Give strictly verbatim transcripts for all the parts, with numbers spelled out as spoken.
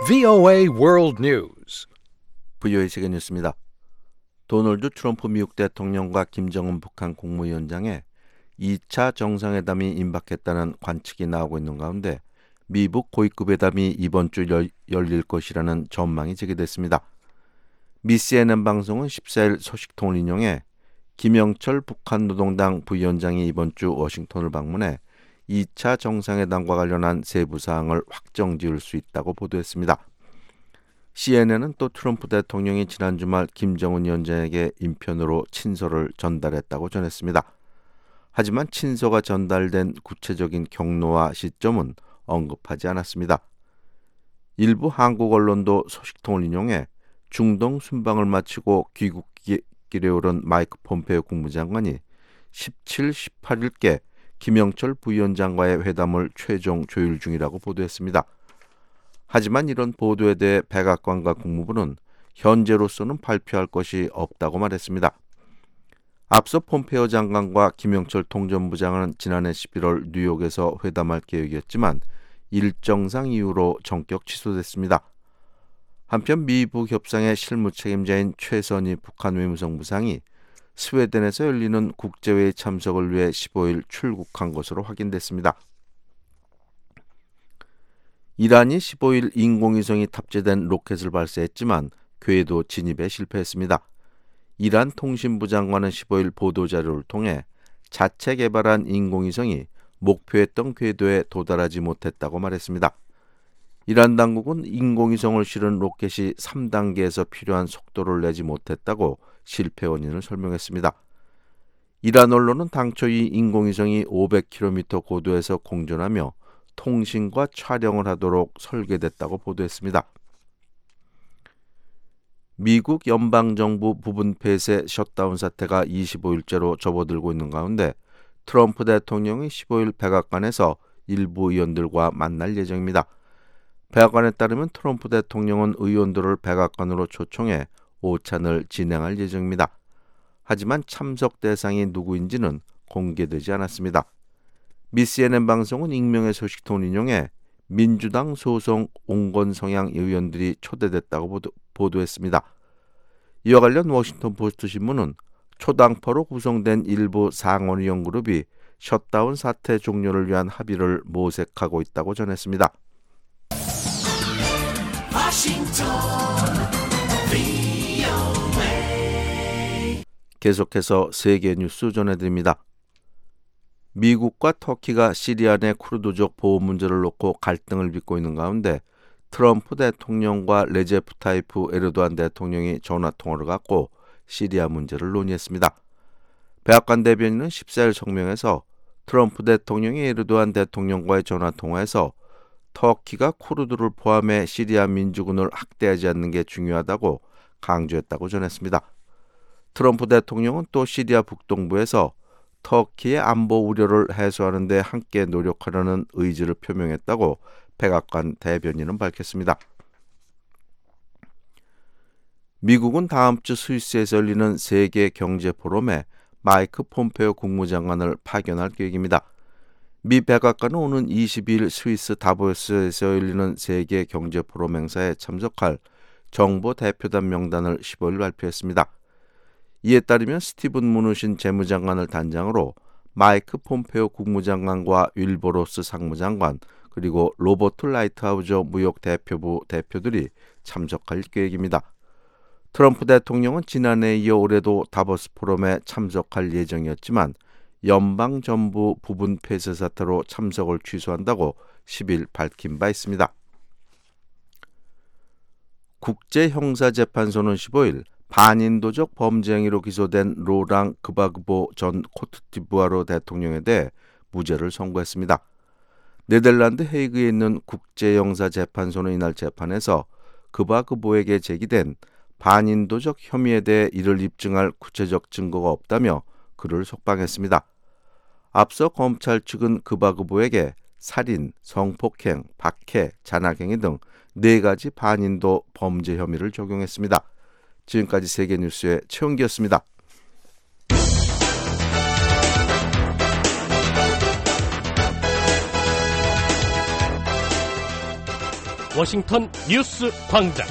브이오에이 World News. 브이오에이 세계 뉴스입니다. 도널드 트럼프 미국 대통령과 김정은 북한 국무위원장의 이 차 정상회담이 임박했다는 관측이 나오고 있는 가운데 미북 고위급 회담이 이번 주 열, 열릴 것이라는 전망이 제기됐습니다. 미 씨엔엔 방송은 십사일 소식통을 인용해 김영철 북한 노동당 부위원장이 이번 주 워싱턴을 방문해 이 차 정상회담과 관련한 세부 사항을 확정 지을 수 있다고 보도했습니다. 씨엔엔은 또 트럼프 대통령이 지난 주말 김정은 위원장에게 인편으로 친서를 전달했다고 전했습니다. 하지만 친서가 전달된 구체적인 경로와 시점은 언급하지 않았습니다. 일부 한국 언론도 소식통을 인용해 중동 순방을 마치고 귀국길에 오른 마이크 폼페이오 국무장관이 십칠, 십팔일께 김영철 부위원장과의 회담을 최종 조율 중이라고 보도했습니다. 하지만 이런 보도에 대해 백악관과 국무부는 현재로서는 발표할 것이 없다고 말했습니다. 앞서 폼페이오 장관과 김영철 통전부장은 지난해 십일월 뉴욕에서 회담할 계획이었지만 일정상 이유로 전격 취소됐습니다. 한편 미북 협상의 실무 책임자인 최선희 북한 외무성 부상이 스웨덴에서 열리는 국제회의 참석을 위해 십오일 출국한 것으로 확인됐습니다. 이란이 십오일 인공위성이 탑재된 로켓을 발사했지만 궤도 진입에 실패했습니다. 이란 통신부 장관은 십오일 보도자료를 통해 자체 개발한 인공위성이 목표했던 궤도에 도달하지 못했다고 말했습니다. 이란 당국은 인공위성을 실은 로켓이 삼 단계에서 필요한 속도를 내지 못했다고 실패 원인을 설명했습니다. 이란 언론은 당초 이 인공위성이 오백 킬로미터 고도에서 공전하며 통신과 촬영을 하도록 설계됐다고 보도했습니다. 미국 연방정부 부분 폐쇄 셧다운 사태가 이십오일째로 접어들고 있는 가운데 트럼프 대통령이 십오일 백악관에서 일부 의원들과 만날 예정입니다. 백악관에 따르면 트럼프 대통령은 의원들을 백악관으로 초청해 오찬을 진행할 예정입니다. 하지만 참석 대상이 누구인지는 공개되지 않았습니다. 미 씨엔엔 방송은 익명의 소식통을 인용해 민주당 소속 온건 성향 의원들이 초대됐다고 보도, 보도했습니다. 이와 관련 워싱턴 포스트 신문은 초당파로 구성된 일부 상원의원 그룹이 셧다운 사태 종료를 위한 합의를 모색하고 있다고 전했습니다. 워싱턴 브이오에이. 계속해서 세계 뉴스 전해드립니다. 미국과 터키가 시리아 내 쿠르드족 보호 문제를 놓고 갈등을 빚고 있는 가운데 트럼프 대통령과 레제프 타이프 에르도안 대통령이 전화통화를 갖고 시리아 문제를 논의했습니다. 백악관 대변인은 십사일 성명에서 트럼프 대통령이 에르도안 대통령과의 전화통화에서 터키가 쿠르드를 포함해 시리아 민주군을 학대하지 않는 게 중요하다고 강조했다고 전했습니다. 트럼프 대통령은 또 시리아 북동부에서 터키의 안보 우려를 해소하는 데 함께 노력하려는 의지를 표명했다고 백악관 대변인은 밝혔습니다. 미국은 다음 주 스위스에서 열리는 세계 경제 포럼에 마이크 폼페이오 국무장관을 파견할 계획입니다. 미 백악관은 오는 이십이일 스위스 다보스에서 열리는 세계 경제 포럼 행사에 참석할 정보 대표단 명단을 십오일 발표했습니다. 이에 따르면 스티븐 무누신 재무장관을 단장으로 마이크 폼페이오 국무장관과 윌버로스 상무장관 그리고 로버트 라이트하우저 무역 대표부 대표들이 참석할 계획입니다. 트럼프 대통령은 지난해에 이어 올해도 다보스 포럼에 참석할 예정이었지만 연방정부 부분 폐쇄 사태로 참석을 취소한다고 십일 밝힌 바 있습니다. 국제형사재판소는 십오일 반인도적 범죄 행위로 기소된 로랑 그바그보 전 코트디부아르 대통령에 대해 무죄를 선고했습니다. 네덜란드 헤이그에 있는 국제형사재판소는 이날 재판에서 그바그보에게 제기된 반인도적 혐의에 대해 이를 입증할 구체적 증거가 없다며 그를 석방했습니다. 앞서 검찰 측은 그바그보에게 살인, 성폭행, 박해, 잔악행위 등 네 가지 반인도 범죄 혐의를 적용했습니다. 지금까지 세계뉴스의 최원기였습니다. 워싱턴 뉴스 광장.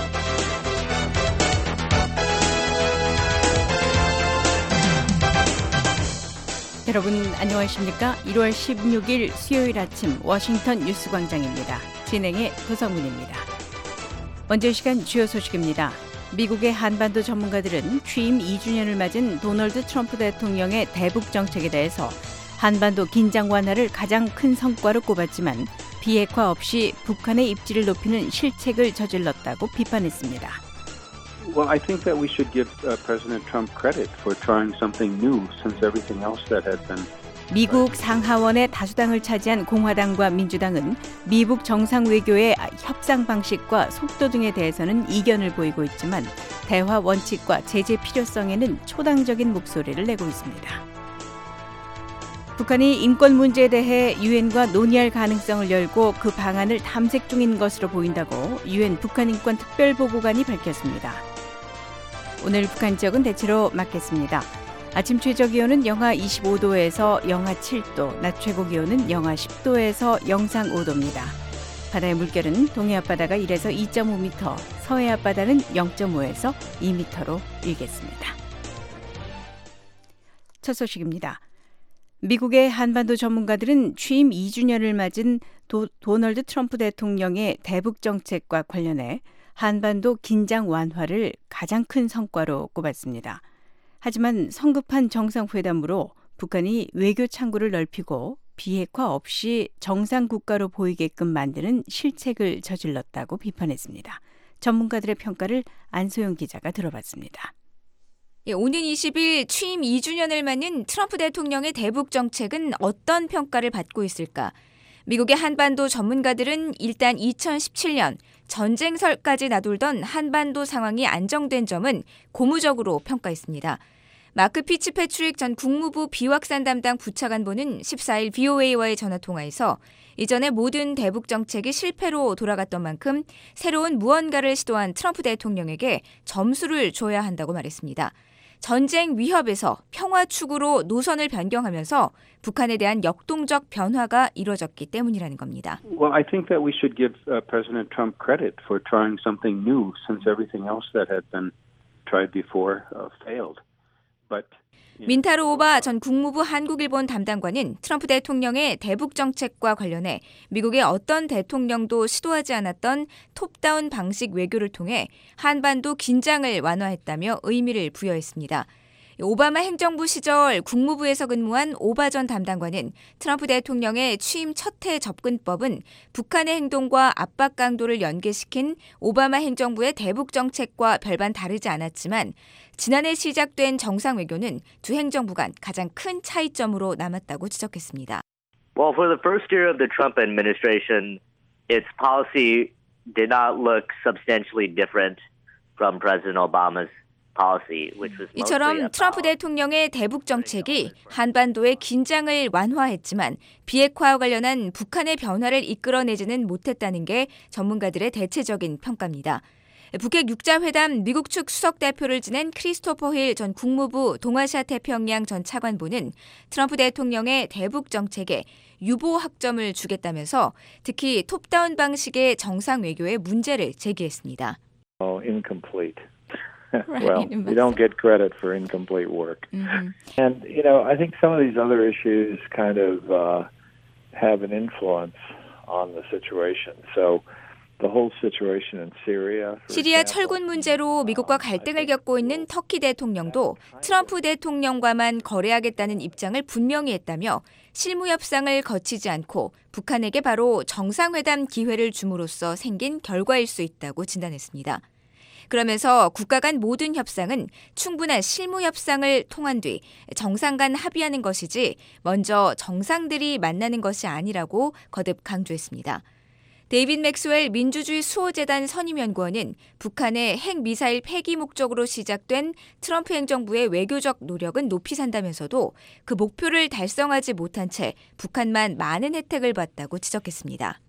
여러분 안녕하십니까? 일월 십육일 수요일 아침 워싱턴 뉴스 광장입니다. 진행의 도성문입니다. 먼저 이 시간 주요 소식입니다. 미국의 한반도 전문가들은 취임 이 주년을 맞은 도널드 트럼프 대통령의 대북 정책에 대해서 한반도 긴장 완화를 가장 큰 성과로 꼽았지만 비핵화 없이 북한의 입지를 높이는 실책을 저질렀다고 비판했습니다. Well, I think that we should give uh, President Trump credit for trying something new since everything else that had been. 미국 상하원의 다수당을 차지한 공화당과 민주당은 미북 정상 외교의 협상 방식과 속도 등에 대해서는 이견을 보이고 있지만 대화 원칙과 제재 필요성에는 초당적인 목소리를 내고 있습니다. 북한이 인권 문제에 대해 유엔과 논의할 가능성을 열고 그 방안을 탐색 중인 것으로 보인다고 유엔 북한인권 특별보고관이 밝혔습니다. 오늘 북한 지역은 대체로 맑겠습니다. 아침 최저기온은 영하 이십오도에서 영하 칠도, 낮 최고기온은 영하 십도에서 영상 오도입니다. 바다의 물결은 동해 앞바다가 일에서 이점오 미터, 서해 앞바다는 영점오에서 이 미터로 일겠습니다. 첫 소식입니다. 미국의 한반도 전문가들은 취임 이 주년을 맞은 도, 도널드 트럼프 대통령의 대북 정책과 관련해 한반도 긴장 완화를 가장 큰 성과로 꼽았습니다. 하지만 성급한 정상회담으로 북한이 외교 창구를 넓히고 비핵화 없이 정상 국가로 보이게끔 만드는 실책을 저질렀다고 비판했습니다. 전문가들의 평가를 안소영 기자가 들어봤습니다. 예, 오는 이십일 취임 이 주년을 맞는 트럼프 대통령의 대북 정책은 어떤 평가를 받고 있을까? 미국의 한반도 전문가들은 일단 이천십칠년 전쟁설까지 나돌던 한반도 상황이 안정된 점은 고무적으로 평가했습니다. 마크 피츠패트릭 전 국무부 비확산 담당 부차관보는 십사일 브이오에이와의 전화통화에서 이전에 모든 대북 정책이 실패로 돌아갔던 만큼 새로운 무언가를 시도한 트럼프 대통령에게 점수를 줘야 한다고 말했습니다. 전쟁 위협에서 평화 추구로 노선을 변경하면서 북한에 대한 역동적 변화가 이뤄졌기 때문이라는 겁니다. Well, I think that we should give uh, President Trump credit for trying something new since everything else that had been tried before uh, failed. But 민타로 오바 전 국무부 한국일본 담당관은 트럼프 대통령의 대북 정책과 관련해 미국의 어떤 대통령도 시도하지 않았던 톱다운 방식 외교를 통해 한반도 긴장을 완화했다며 의미를 부여했습니다. 오바마 행정부 시절 국무부에서 근무한 오바 전 담당관은 트럼프 대통령의 취임 첫 해 접근법은 북한의 행동과 압박 강도를 연계시킨 오바마 행정부의 대북 정책과 별반 다르지 않았지만 지난해 시작된 정상 외교는 두 행정부 간 가장 큰 차이점으로 남았다고 지적했습니다. Well, for the first year of the Trump administration, its policy did not look substantially different from President Obama's policy, which was mostly 이처럼 트럼프 대통령의 대북 정책이 한반도의 긴장을 완화했지만 비핵화와 관련한 북한의 변화를 이끌어내지는 못했다는 게 전문가들의 대체적인 평가입니다. 북핵 육자회담 미국 측 수석 대표를 지낸 크리스토퍼 힐 전 국무부 동아시아 태평양 전 차관보는 트럼프 대통령의 대북 정책에 유보 학점을 주겠다면서 특히 톱다운 방식의 정상 외교에 문제를 제기했습니다. Oh, incomplete. Right, well, we don't get credit for incomplete work. Mm-hmm. And, you know, I think some of these other issues kind of uh, have an influence on the situation. So the whole situation in Syria. 시리아 철군 문제로 미국과 갈등을 겪고 있는 터키 대통령도 트럼프 대통령과만 거래하겠다는 입장을 분명히 했다며 실무 협상을 거치지 않고 북한에게 바로 정상회담 기회를 줌으로써 생긴 결과일 수 있다고 진단했습니다. 그러면서 국가 간 모든 협상은 충분한 실무 협상을 통한 뒤 정상 간 합의하는 것이지 먼저 정상들이 만나는 것이 아니라고 거듭 강조했습니다. 데이빗 맥스웰 민주주의 수호재단 선임연구원은 북한의 핵미사일 폐기 목적으로 시작된 트럼프 행정부의 외교적 노력은 높이 산다면서도 그 목표를 달성하지 못한 채 북한만 많은 혜택을 봤다고 지적했습니다.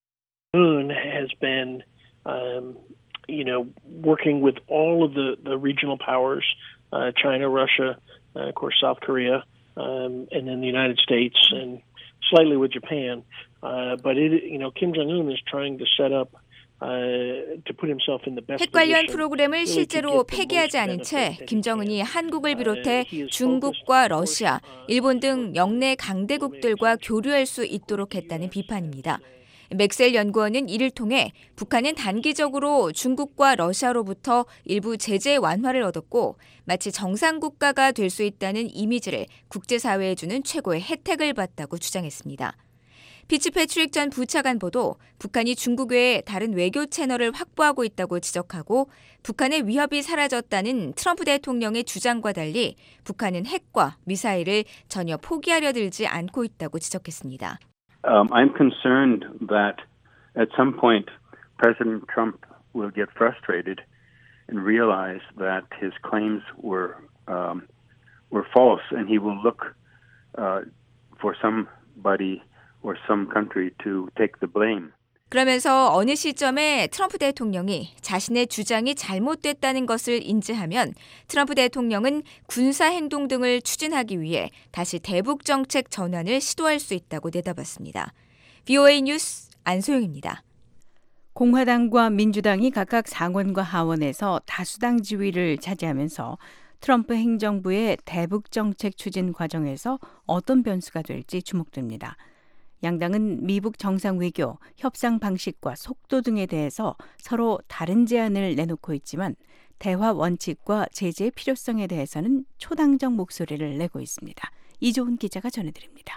Moon has been, um, you know, working with all of the, the regional powers, uh, China, Russia, uh, of course, South Korea, um, and then the United States and slightly with Japan, uh, but it, you know, Kim Jong-un is trying to set up uh, to put himself in the best 핵 관련 position 프로그램을 really to 실제로 get the 폐기하지 most 않은 benefit 채 that he 김정은이 can. 한국을 비롯해 Uh, he is 중국과 focused, of 러시아, course, 일본 등 영내 강대국들과 교류할 수 있도록 했다는 비판입니다. 맥셀 연구원은 이를 통해 북한은 단기적으로 중국과 러시아로부터 일부 제재 완화를 얻었고 마치 정상 국가가 될 수 있다는 이미지를 국제사회에 주는 최고의 혜택을 받다고 주장했습니다. 피츠패트릭 전 부차관보도 북한이 중국 외에 다른 외교 채널을 확보하고 있다고 지적하고 북한의 위협이 사라졌다는 트럼프 대통령의 주장과 달리 북한은 핵과 미사일을 전혀 포기하려 들지 않고 있다고 지적했습니다. Um, I'm concerned that at some point President Trump will get frustrated and realize that his claims were um, were false, and he will look uh, for somebody or some country to take the blame. 그러면서 어느 시점에 트럼프 대통령이 자신의 주장이 잘못됐다는 것을 인지하면 트럼프 대통령은 군사 행동 등을 추진하기 위해 다시 대북 정책 전환을 시도할 수 있다고 내다봤습니다. 브이오에이 뉴스 안소영입니다. 공화당과 민주당이 각각 상원과 하원에서 다수당 지위를 차지하면서 트럼프 행정부의 대북 정책 추진 과정에서 어떤 변수가 될지 주목됩니다. 양당은 미북 정상 외교, 협상 방식과 속도 등에 대해서 서로 다른 제안을 내놓고 있지만 대화 원칙과 제재의 필요성에 대해서는 초당적 목소리를 내고 있습니다. 이조은 기자가 전해드립니다.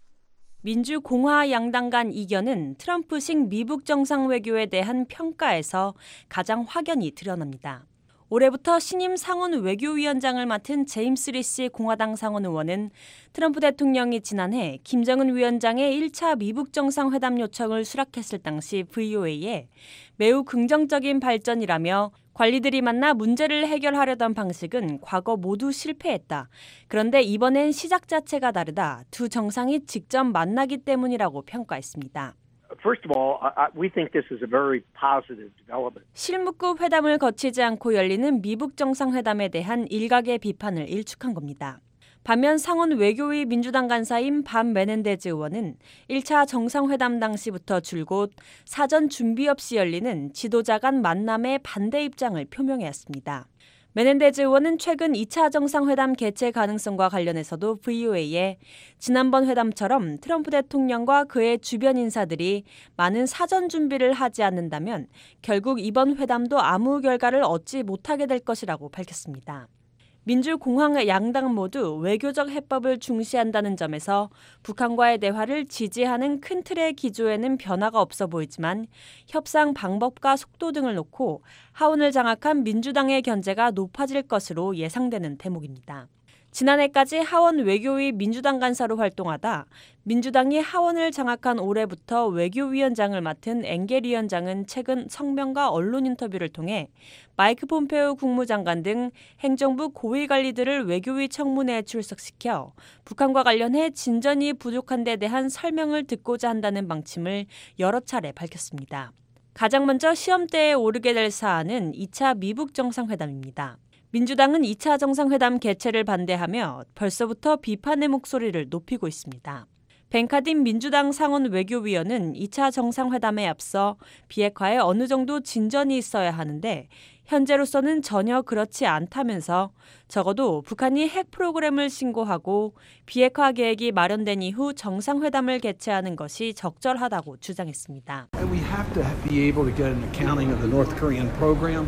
민주 공화 양당 간 이견은 트럼프식 미북 정상 외교에 대한 평가에서 가장 확연히 드러납니다. 올해부터 신임 상원 외교위원장을 맡은 제임스 리시 공화당 상원 의원은 트럼프 대통령이 지난해 김정은 위원장의 일 차 미북 정상회담 요청을 수락했을 당시 브이오에이에 매우 긍정적인 발전이라며 관리들이 만나 문제를 해결하려던 방식은 과거 모두 실패했다. 그런데 이번엔 시작 자체가 다르다. 두 정상이 직접 만나기 때문이라고 평가했습니다. First of all, I, we think this is a very positive development. 실무급 회담을 거치지 않고 열리는 미북 정상회담에 대한 일각의 비판을 일축한 겁니다. 반면 상원 외교위 민주당 간사인 반 메넨데즈 의원은 일 차 정상회담 당시부터 줄곧 사전 준비 없이 열리는 지도자 간 만남에 반대 입장을 표명했습니다. 메넨데즈 의원은 최근 이 차 정상회담 개최 가능성과 관련해서도 브이오에이에 지난번 회담처럼 트럼프 대통령과 그의 주변 인사들이 많은 사전 준비를 하지 않는다면 결국 이번 회담도 아무 결과를 얻지 못하게 될 것이라고 밝혔습니다. 민주공화 양당 모두 외교적 해법을 중시한다는 점에서 북한과의 대화를 지지하는 큰 틀의 기조에는 변화가 없어 보이지만 협상 방법과 속도 등을 놓고 하원을 장악한 민주당의 견제가 높아질 것으로 예상되는 대목입니다. 지난해까지 하원 외교위 민주당 간사로 활동하다 민주당이 하원을 장악한 올해부터 외교위원장을 맡은 엥겔 위원장은 최근 성명과 언론 인터뷰를 통해 마이크 폼페오 국무장관 등 행정부 고위 관리들을 외교위 청문회에 출석시켜 북한과 관련해 진전이 부족한 데 대한 설명을 듣고자 한다는 방침을 여러 차례 밝혔습니다. 가장 먼저 시험대에 오르게 될 사안은 이 차 미북 정상회담입니다. 민주당은 이 차 정상회담 개최를 반대하며 벌써부터 비판의 목소리를 높이고 있습니다. 벤카딘 민주당 상원 외교위원은 이 차 정상회담에 앞서 비핵화에 어느 정도 진전이 있어야 하는데 현재로서는 전혀 그렇지 않다면서 적어도 북한이 핵 프로그램을 신고하고 비핵화 계획이 마련된 이후 정상회담을 개최하는 것이 적절하다고 주장했습니다. We have to be able to get an accounting of the North Korean program.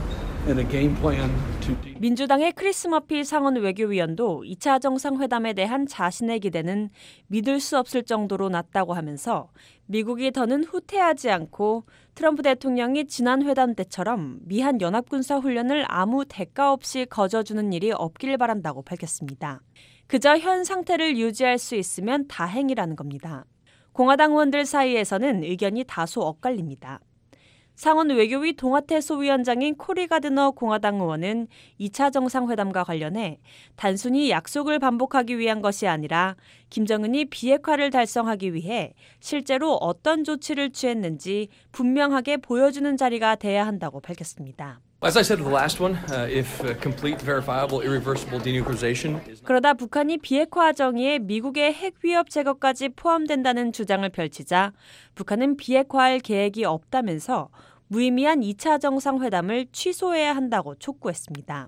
민주당의 크리스 머피 상원 외교위원도 이 차 정상회담에 대한 자신의 기대는 믿을 수 없을 정도로 낮다고 하면서 미국이 더는 후퇴하지 않고 트럼프 대통령이 지난 회담 때처럼 미한 연합군사훈련을 아무 대가 없이 거저주는 일이 없길 바란다고 밝혔습니다. 그저 현 상태를 유지할 수 있으면 다행이라는 겁니다. 공화당 의원들 사이에서는 의견이 다소 엇갈립니다. 상원 외교위 동아태 소위원장인 코리 가드너 공화당 의원은 이 차 정상회담과 관련해 단순히 약속을 반복하기 위한 것이 아니라 김정은이 비핵화를 달성하기 위해 실제로 어떤 조치를 취했는지 분명하게 보여주는 자리가 돼야 한다고 밝혔습니다. As I said to the last one, uh, if uh, complete, verifiable, irreversible denuclearization is 그러다 북한이 비핵화 정의에 미국의 핵 위협 제거까지 포함된다는 주장을 펼치자 북한은 비핵화할 계획이 없다면서 무의미한 이 차 정상회담을 취소해야 한다고 촉구했습니다.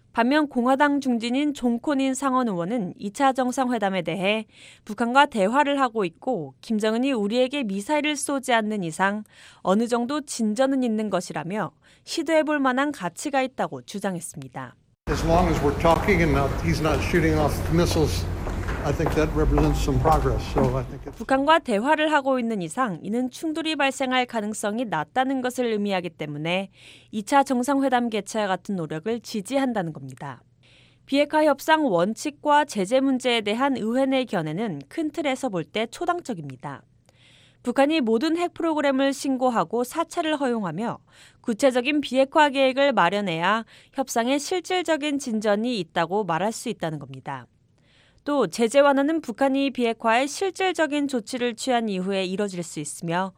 반면 공화당 중진인 존 코닌 상원 의원은 이 차 정상회담에 대해 북한과 대화를 하고 있고 김정은이 우리에게 미사일을 쏘지 않는 이상 어느 정도 진전은 있는 것이라며 시도해볼 만한 가치가 있다고 주장했습니다. As long as we're talking and not, he's not shooting off missiles, I think that represents some progress. So I think it's... 북한과 대화를 하고 있는 이상 이는 충돌이 발생할 가능성이 낮다는 것을 의미하기 때문에 이 차 정상회담 개최와 같은 노력을 지지한다는 겁니다. 비핵화 협상 원칙과 제재 문제에 대한 의회 내 견해는 큰 틀에서 볼 때 초당적입니다. 북한이 모든 핵 프로그램을 신고하고 사찰을 허용하며 구체적인 비핵화 계획을 마련해야 협상에 실질적인 진전이 있다고 말할 수 있다는 겁니다. 또 제재 완화는 북한이 비핵화에 실질적인 조치를 취한 이후에 이뤄질 수 있으며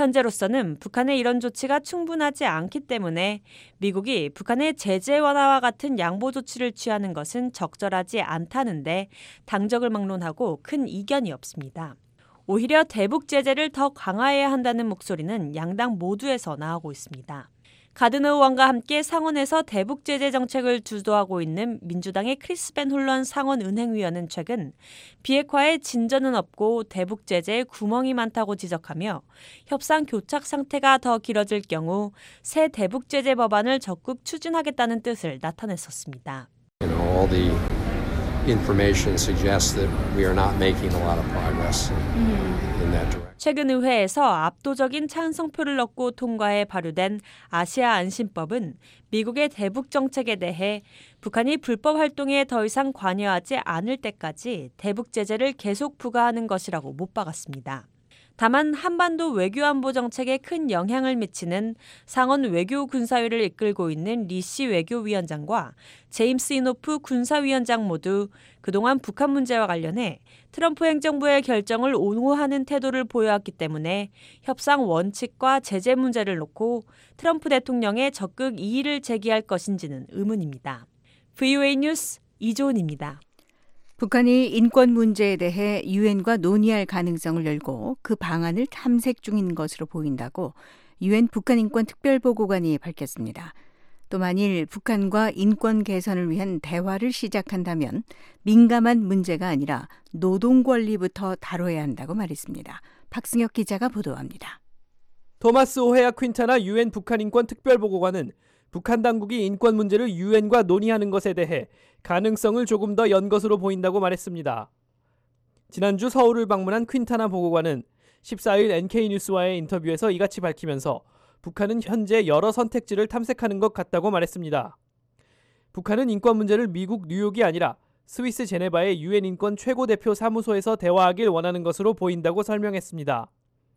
현재로서는 북한의 이런 조치가 충분하지 않기 때문에 미국이 북한의 제재 완화와 같은 양보 조치를 취하는 것은 적절하지 않다는데 당적을 막론하고 큰 이견이 없습니다. 오히려 대북 제재를 더 강화해야 한다는 목소리는 양당 모두에서 나오고 있습니다. 가드너 의원과 함께 상원에서 대북 제재 정책을 주도하고 있는 민주당의 크리스 벤 홀런 상원 은행위원은 최근 비핵화에 진전은 없고 대북 제재에 구멍이 많다고 지적하며 협상 교착 상태가 더 길어질 경우 새 대북 제재 법안을 적극 추진하겠다는 뜻을 나타냈었습니다. All the information suggests that we are not making a lot of progress in that direction. 최근 의회에서 압도적인 찬성표를 얻고 통과해 발효된 아시아 안심법은 미국의 대북 정책에 대해 북한이 불법 활동에 더 이상 관여하지 않을 때까지 대북 제재를 계속 부과하는 것이라고 못 박았습니다. 다만 한반도 외교안보 정책에 큰 영향을 미치는 상원 외교군사위를 이끌고 있는 리시 외교위원장과 제임스 이노프 군사위원장 모두 그동안 북한 문제와 관련해 트럼프 행정부의 결정을 옹호하는 태도를 보여왔기 때문에 협상 원칙과 제재 문제를 놓고 트럼프 대통령에 적극 이의를 제기할 것인지는 의문입니다. 브이오에이 뉴스 이조은입니다. 북한이 인권 문제에 대해 유엔과 논의할 가능성을 열고 그 방안을 탐색 중인 것으로 보인다고 유엔 북한인권특별보고관이 밝혔습니다. 또 만일 북한과 인권 개선을 위한 대화를 시작한다면 민감한 문제가 아니라 노동 권리부터 다뤄야 한다고 말했습니다. 박승혁 기자가 보도합니다. 토마스 오헤아 퀸타나 유엔 북한인권특별보고관은 북한 당국이 인권 문제를 유엔과 논의하는 것에 대해 가능성을 조금 더 연 것으로 보인다고 말했습니다. 지난주 서울을 방문한 퀸타나 보고관은 십사일 엔케이뉴스와의 인터뷰에서 이같이 밝히면서 북한은 현재 여러 선택지를 탐색하는 것 같다고 말했습니다. 북한은 인권 문제를 미국 뉴욕이 아니라 스위스 제네바의 유엔 인권 최고대표 사무소에서 대화하길 원하는 것으로 보인다고 설명했습니다.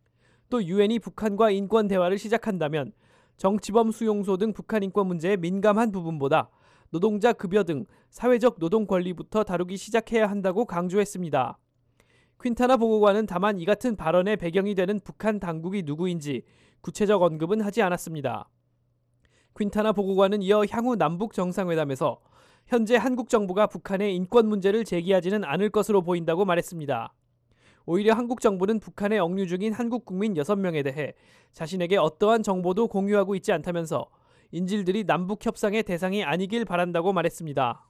또 유엔이 북한과 인권 대화를 시작한다면 정치범 수용소 등 북한 인권 문제의 민감한 부분보다 노동자 급여 등 사회적 노동 권리부터 다루기 시작해야 한다고 강조했습니다. 퀸타나 보고관은 다만 이 같은 발언의 배경이 되는 북한 당국이 누구인지 구체적 언급은 하지 않았습니다. 퀸타나 보고관은 이어 향후 남북 정상회담에서 현재 한국 정부가 북한의 인권 문제를 제기하지는 않을 것으로 보인다고 말했습니다. 오히려 한국 정부는 북한에 억류 중인 한국 국민 여섯 명에 대해 자신에게 어떠한 정보도 공유하고 있지 않다면서 인질들이 남북 협상의 대상이 아니길 바란다고 말했습니다.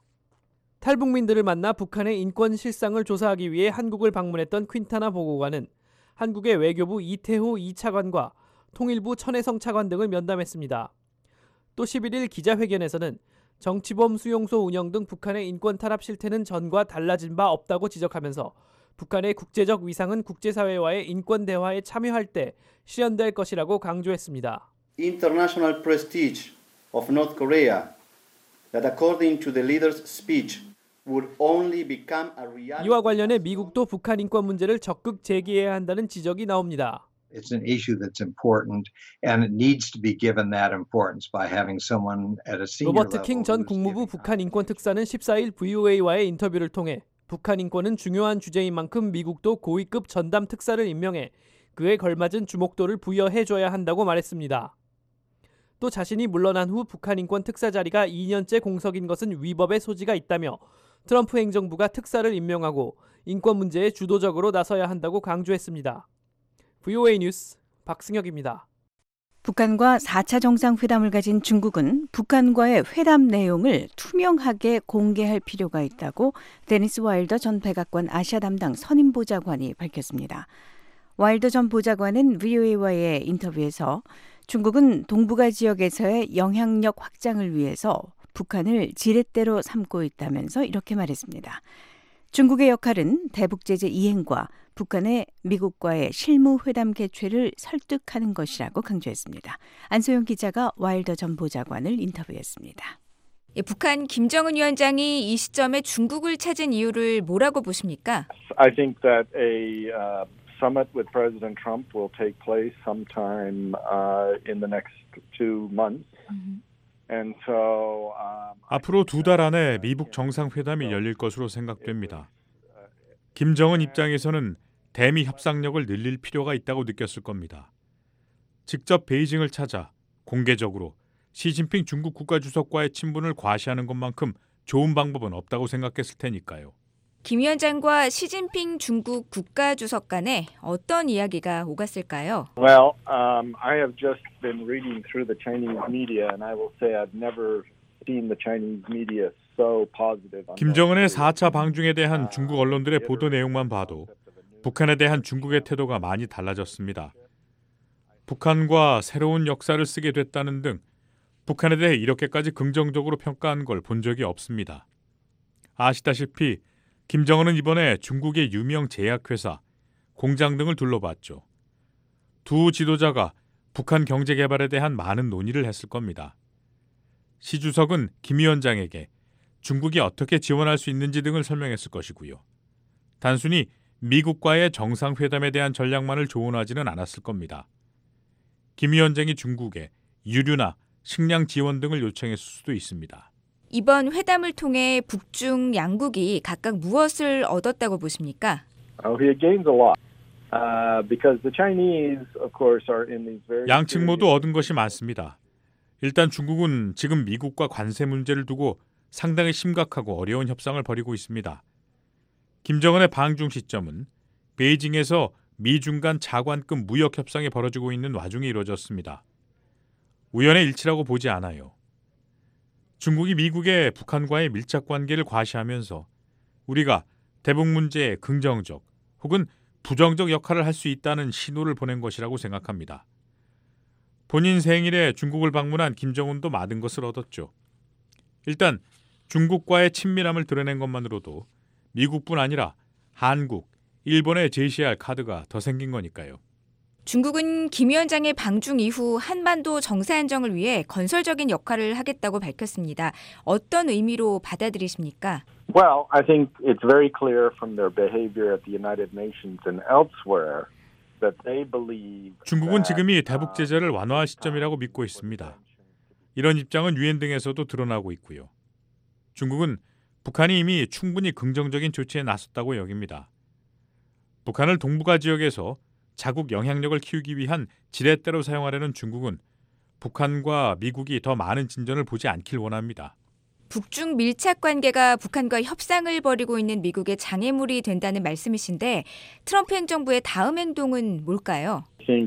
탈북민들을 만나 북한의 인권 실상을 조사하기 위해 한국을 방문했던 퀸타나 보고관은 한국의 외교부 이태호 이 차관과 통일부 천혜성 차관 등을 면담했습니다. 또 십일일 기자회견에서는 정치범 수용소 운영 등 북한의 인권 탄압 실태는 전과 달라진 바 없다고 지적하면서 북한의 국제적 위상은 국제사회와의 인권 대화에 참여할 때 실현될 것이라고 강조했습니다. International prestige of North Korea that according to the leader's speech would only become a reality. 이와 관련해 미국도 북한 인권 문제를 적극 제기해야 한다는 지적이 나옵니다. It's an issue that's important and it needs to be given that importance by having someone at a senior level. 로버트 킹 전 국무부 북한 인권 특사는 십사일 브이오에이와의 인터뷰를 통해 북한 인권은 중요한 주제인 만큼 미국도 고위급 전담 특사를 임명해 그에 걸맞은 주목도를 부여해줘야 한다고 말했습니다. 또 자신이 물러난 후 북한 인권 특사 자리가 이 년째 공석인 것은 위법의 소지가 있다며 트럼프 행정부가 특사를 임명하고 인권 문제에 주도적으로 나서야 한다고 강조했습니다. 브이오에이 뉴스 박승혁입니다. 북한과 사 차 정상회담을 가진 중국은 북한과의 회담 내용을 투명하게 공개할 필요가 있다고 데니스 와일더 전 백악관 아시아 담당 선임보좌관이 밝혔습니다. 와일더 전 보좌관은 브이오에이와의 인터뷰에서 중국은 동북아 지역에서의 영향력 확장을 위해서 북한을 지렛대로 삼고 있다면서 이렇게 말했습니다. 중국의 역할은 대북제재 이행과 북한의 미국과의 실무회담 개최를 설득하는 것이라고 강조했습니다. 안소영 기자가 와일더 전 보좌관을 인터뷰했습니다. 예, 북한 김정은 위원장이 이 시점에 중국을 찾은 이유를 뭐라고 보십니까? I think that a uh, summit with President Trump will take place sometime uh, in the next two months. Mm-hmm. And so, um, 앞으로 두 달 안에 미북 정상회담이 열릴 것으로 생각됩니다. 김정은 입장에서는 대미 협상력을 늘릴 필요가 있다고 느꼈을 겁니다. 직접 베이징을 찾아 공개적으로 시진핑 중국 국가주석과의 친분을 과시하는 것만큼 좋은 방법은 없다고 생각했을 테니까요. 김 위원장과 시진핑 중국 국가주석 간에 어떤 이야기가 오갔을까요? Well, um, I have just been reading through the Chinese media, and I will say I've never seen the Chinese media so positive. 김정은의 사 차 방중에 대한 중국 언론들의 보도 내용만 봐도 북한에 대한 중국의 태도가 많이 달라졌습니다. 북한과 새로운 역사를 쓰게 됐다는 등 북한에 대해 이렇게까지 긍정적으로 평가한 걸 본 적이 없습니다. 아시다시피 김정은은 이번에 중국의 유명 제약회사, 공장 등을 둘러봤죠. 두 지도자가 북한 경제 개발에 대한 많은 논의를 했을 겁니다. 시 주석은 김 위원장에게 중국이 어떻게 지원할 수 있는지 등을 설명했을 것이고요. 단순히 미국과의 정상회담에 대한 전략만을 조언하지는 않았을 겁니다. 김 위원장이 중국에 유류나 식량 지원 등을 요청했을 수도 있습니다. 이번 회담을 통해 북중 양국이 각각 무엇을 얻었다고 보십니까? He gains a lot, uh, because the Chinese, of course, are in these very. 양측 모두 얻은 것이 많습니다. 일단 중국은 지금 미국과 관세 문제를 두고 상당히 심각하고 어려운 협상을 벌이고 있습니다. 김정은의 방중 시점은 베이징에서 미중 간 차관급 무역 협상이 벌어지고 있는 와중에 이루어졌습니다. 우연의 일치라고 보지 않아요. 중국이 미국의 북한과의 밀착 관계를 과시하면서 우리가 대북 문제에 긍정적 혹은 부정적 역할을 할 수 있다는 신호를 보낸 것이라고 생각합니다. 본인 생일에 중국을 방문한 김정은도 많은 것을 얻었죠. 일단 중국과의 친밀함을 드러낸 것만으로도 미국뿐 아니라 한국, 일본에 제시할 카드가 더 생긴 거니까요. 중국은 김 위원장의 방중 이후 한반도 정세 안정을 위해 건설적인 역할을 하겠다고 밝혔습니다. 어떤 의미로 받아들이십니까? Well, I think it's very clear from their behavior at the United Nations and elsewhere that they believe. 중국은 지금이 대북 제재를 완화할 시점이라고 믿고 있습니다. 이런 입장은 유엔 등에서도 드러나고 있고요. 중국은 북한이 이미 충분히 긍정적인 조치에 나섰다고 여깁니다. 북한을 동북아 지역에서 자국 영향력을 키우기 위한 지렛대로 사용하려는 중국은 북한과 미국이 더 많은 진전을 보지 않길 원합니다. 북중 밀착 관계가 북한과 협상을 벌이고 있는 미국의 장애물이 된다는 말씀이신데 트럼프 행정부의 다음 행동은 뭘까요?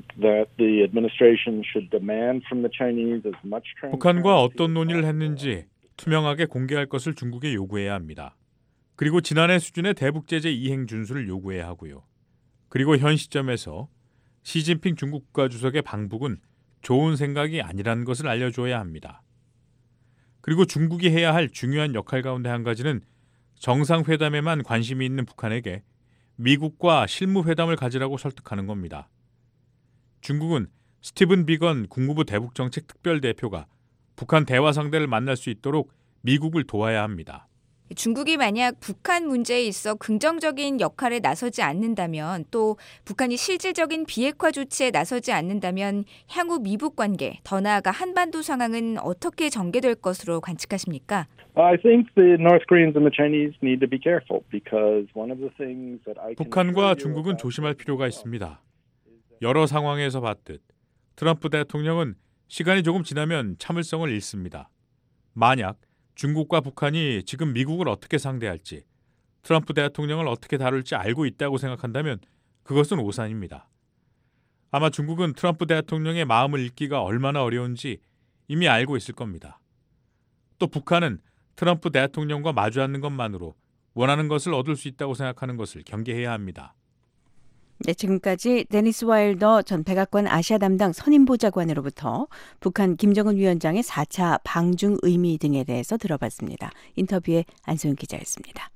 북한과 어떤 논의를 했는지 투명하게 공개할 것을 중국에 요구해야 합니다. 그리고 지난해 수준의 대북 제재 이행 준수를 요구해야 하고요. 그리고 현 시점에서 시진핑 중국 국가주석의 방북은 좋은 생각이 아니라는 것을 알려줘야 합니다. 그리고 중국이 해야 할 중요한 역할 가운데 한 가지는 정상회담에만 관심이 있는 북한에게 미국과 실무회담을 가지라고 설득하는 겁니다. 중국은 스티븐 비건 국무부 대북정책 특별대표가 북한 대화 상대를 만날 수 있도록 미국을 도와야 합니다. 중국이 만약 북한 문제에 있어 긍정적인 역할에 나서지 않는다면 또 북한이 실질적인 비핵화 조치에 나서지 않는다면 향후 미북 관계, 더 나아가 한반도 상황은 어떻게 전개될 것으로 관측하십니까? I think the North Koreans and the Chinese need to be careful because one of the things that I 북한과 중국은 조심할 필요가 있습니다. 여러 상황에서 봤듯 트럼프 대통령은 시간이 조금 지나면 참을성을 잃습니다. 만약 중국과 북한이 지금 미국을 어떻게 상대할지, 트럼프 대통령을 어떻게 다룰지 알고 있다고 생각한다면 그것은 오산입니다. 아마 중국은 트럼프 대통령의 마음을 읽기가 얼마나 어려운지 이미 알고 있을 겁니다. 또 북한은 트럼프 대통령과 마주 앉는 것만으로 원하는 것을 얻을 수 있다고 생각하는 것을 경계해야 합니다. 네, 지금까지 데니스 와일더 전 백악관 아시아 담당 선임보좌관으로부터 북한 김정은 위원장의 사 차 방중 의미 등에 대해서 들어봤습니다. 인터뷰에 안소영 기자였습니다.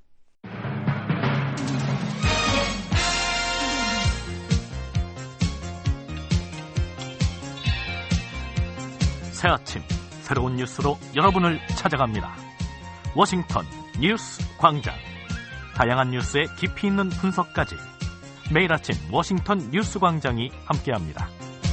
새 아침 새로운 뉴스로 여러분을 찾아갑니다. 워싱턴 뉴스 광장. 다양한 뉴스의 깊이 있는 분석까지 매일 아침 워싱턴 뉴스 광장이 함께합니다.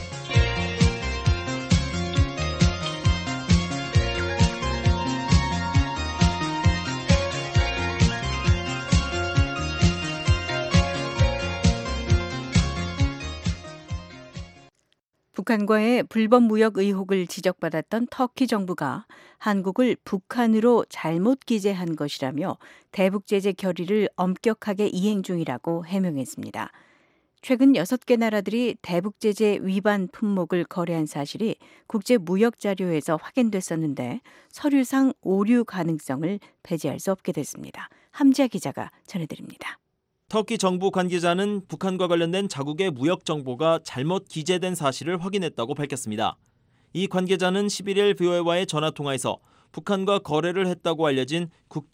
북한과의 불법 무역 의혹을 지적받았던 터키 정부가 한국을 북한으로 잘못 기재한 것이라며 대북 제재 결의를 엄격하게 이행 중이라고 해명했습니다. 최근 여섯 개 나라들이 대북 제재 위반 품목을 거래한 사실이 국제 무역 자료에서 확인됐었는데 서류상 오류 가능성을 배제할 수 없게 됐습니다. 함지아 기자가 전해드립니다. 터키 정부 관계자는 북한과 관련된 자국의 무역 정보가 잘못 기재된 사실을 확인했다고 밝혔습니다. 이 관계자는 십일 일 브이오에이와의 전화통화에서 북한과 거래를 했다고 알려진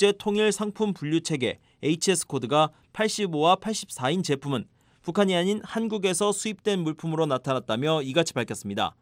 국제통일상품분류체계 에이치에스 코드가 팔십오와 팔십사인 제품은 북한이 아닌 한국에서 수입된 물품으로 나타났다며 이같이 밝혔습니다.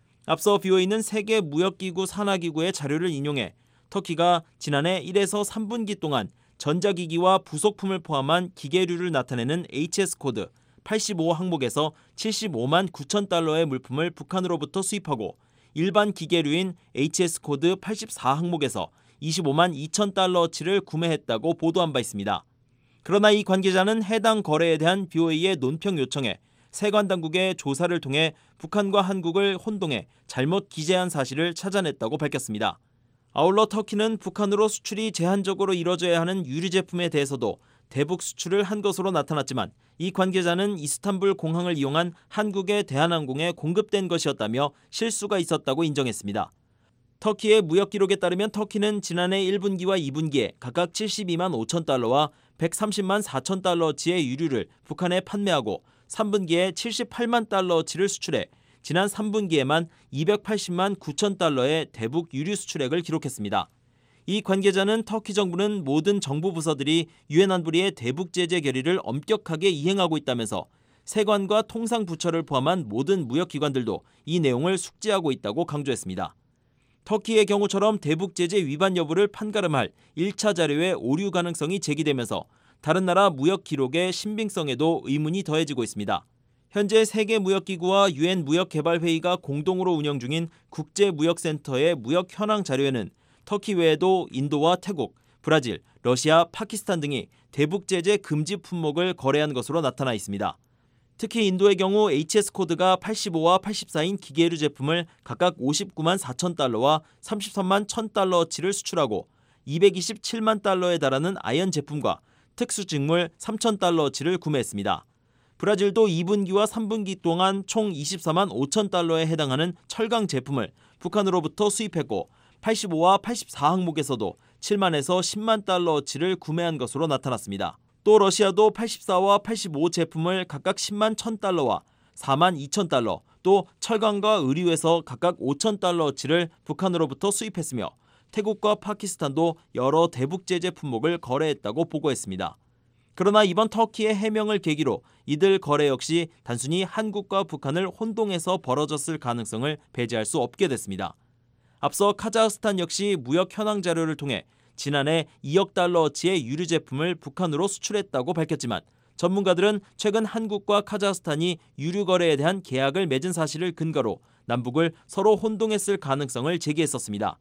앞서 브이오에이는 세계무역기구 산하기구의 자료를 인용해 터키가 지난해 일에서 삼 분기 동안 전자기기와 부속품을 포함한 기계류를 나타내는 에이치에스 코드 팔십오 항목에서 칠십오만 구천 달러의 물품을 북한으로부터 수입하고 일반 기계류인 에이치에스 코드 팔십사 항목에서 이십오만 이천 달러어치를 구매했다고 보도한 바 있습니다. 그러나 이 관계자는 해당 거래에 대한 브이오에이의 논평 요청에 세관 당국의 조사를 통해 북한과 한국을 혼동해 잘못 기재한 사실을 찾아냈다고 밝혔습니다. 아울러 터키는 북한으로 수출이 제한적으로 이뤄져야 하는 유류 제품에 대해서도 대북 수출을 한 것으로 나타났지만 이 관계자는 이스탄불 공항을 이용한 한국의 대한항공에 공급된 것이었다며 실수가 있었다고 인정했습니다. 터키의 무역 기록에 따르면 터키는 지난해 일 분기와 이 분기에 각각 칠십이만 오천 달러와 백삼십만 사천 달러어치의 유류를 북한에 판매하고 삼 분기에 칠십팔만 달러어치를 수출해 지난 삼 분기에만 이백팔십만 구천 달러의 대북 유류 수출액을 기록했습니다. 이 관계자는 터키 정부는 모든 정부 부서들이 유엔 안보리의 대북 제재 결의를 엄격하게 이행하고 있다면서 세관과 통상부처를 포함한 모든 무역기관들도 이 내용을 숙지하고 있다고 강조했습니다. 터키의 경우처럼 대북 제재 위반 여부를 판가름할 일 차 자료의 오류 가능성이 제기되면서 다른 나라 무역 기록의 신빙성에도 의문이 더해지고 있습니다. 현재 세계무역기구와 유엔 무역개발회의가 공동으로 운영 중인 국제무역센터의 무역 현황 자료에는 터키 외에도 인도와 태국, 브라질, 러시아, 파키스탄 등이 대북 제재 금지 품목을 거래한 것으로 나타나 있습니다. 특히 인도의 경우 에이치에스 코드가 팔십오와 팔십사인 기계류 제품을 각각 오십구만 사천 달러와 삼십삼만 천 달러어치를 수출하고 이백이십칠만 달러에 달하는 아연 제품과 특수직물 삼천 달러어치를 구매했습니다. 브라질도 이 분기와 삼 분기 동안 총 이십사만 오천 달러에 해당하는 철강 제품을 북한으로부터 수입했고 팔십오와 팔십사 항목에서도 칠만에서 십만 달러어치를 구매한 것으로 나타났습니다. 또 러시아도 팔십사와 팔십오 제품을 각각 십만 천 달러와 사만 이천 달러, 또 철강과 의류에서 각각 오천 달러어치를 북한으로부터 수입했으며 태국과 파키스탄도 여러 대북 제재 품목을 거래했다고 보고했습니다. 그러나 이번 터키의 해명을 계기로 이들 거래 역시 단순히 한국과 북한을 혼동해서 벌어졌을 가능성을 배제할 수 없게 됐습니다. 앞서 카자흐스탄 역시 무역 현황 자료를 통해 지난해 이억 달러어치의 유류 제품을 북한으로 수출했다고 밝혔지만 전문가들은 최근 한국과 카자흐스탄이 유류 거래에 대한 계약을 맺은 사실을 근거로 남북을 서로 혼동했을 가능성을 제기했었습니다.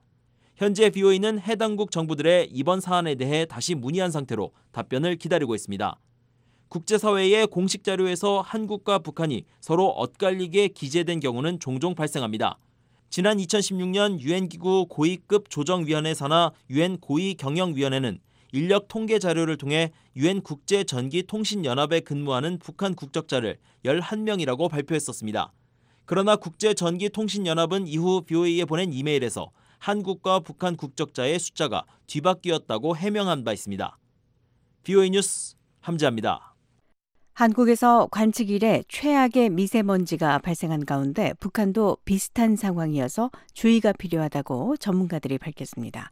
현재 브이오에이는 해당국 정부들의 이번 사안에 대해 다시 문의한 상태로 답변을 기다리고 있습니다. 국제사회의 공식 자료에서 한국과 북한이 서로 엇갈리게 기재된 경우는 종종 발생합니다. 지난 이천십육 년 유엔기구 고위급 조정위원회 산하 유엔 고위경영위원회는 인력 통계 자료를 통해 유엔 국제전기통신연합에 근무하는 북한 국적자를 열한 명이라고 발표했었습니다. 그러나 국제전기통신연합은 이후 브이오에이에 보낸 이메일에서 한국과 북한 국적자의 숫자가 뒤바뀌었다고 해명한 바 있습니다. 브이오에이 뉴스 함지아입니다. 한국에서 관측 이래 최악의 미세먼지가 발생한 가운데 북한도 비슷한 상황이어서 주의가 필요하다고 전문가들이 밝혔습니다.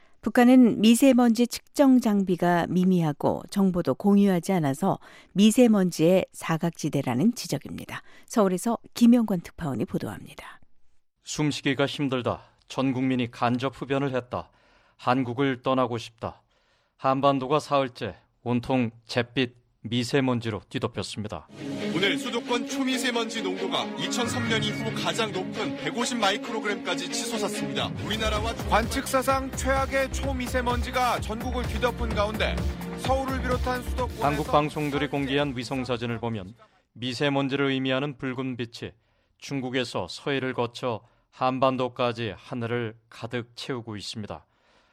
북한은 미세먼지 측정 장비가 미미하고 정보도 공유하지 않아서 미세먼지의 사각지대라는 지적입니다. 서울에서 김영권 특파원이 보도합니다. 숨쉬기가 힘들다. 전 국민이 간접 흡연을 했다. 한국을 떠나고 싶다. 한반도가 사흘째 온통 잿빛 미세먼지로 뒤덮였습니다. 오늘 수도권 초미세먼지 농도가 이천삼 년 이후 가장 높은 백오십 마이크로그램까지 치솟았습니다. 우리나라와 관측사상 최악의 초미세먼지가 전국을 뒤덮은 가운데 서울을 비롯한 수도권에서 한국 방송들이 공개한 위성사진을 보면 미세먼지를 의미하는 붉은 빛이 중국에서 서해를 거쳐 한반도까지 하늘을 가득 채우고 있습니다.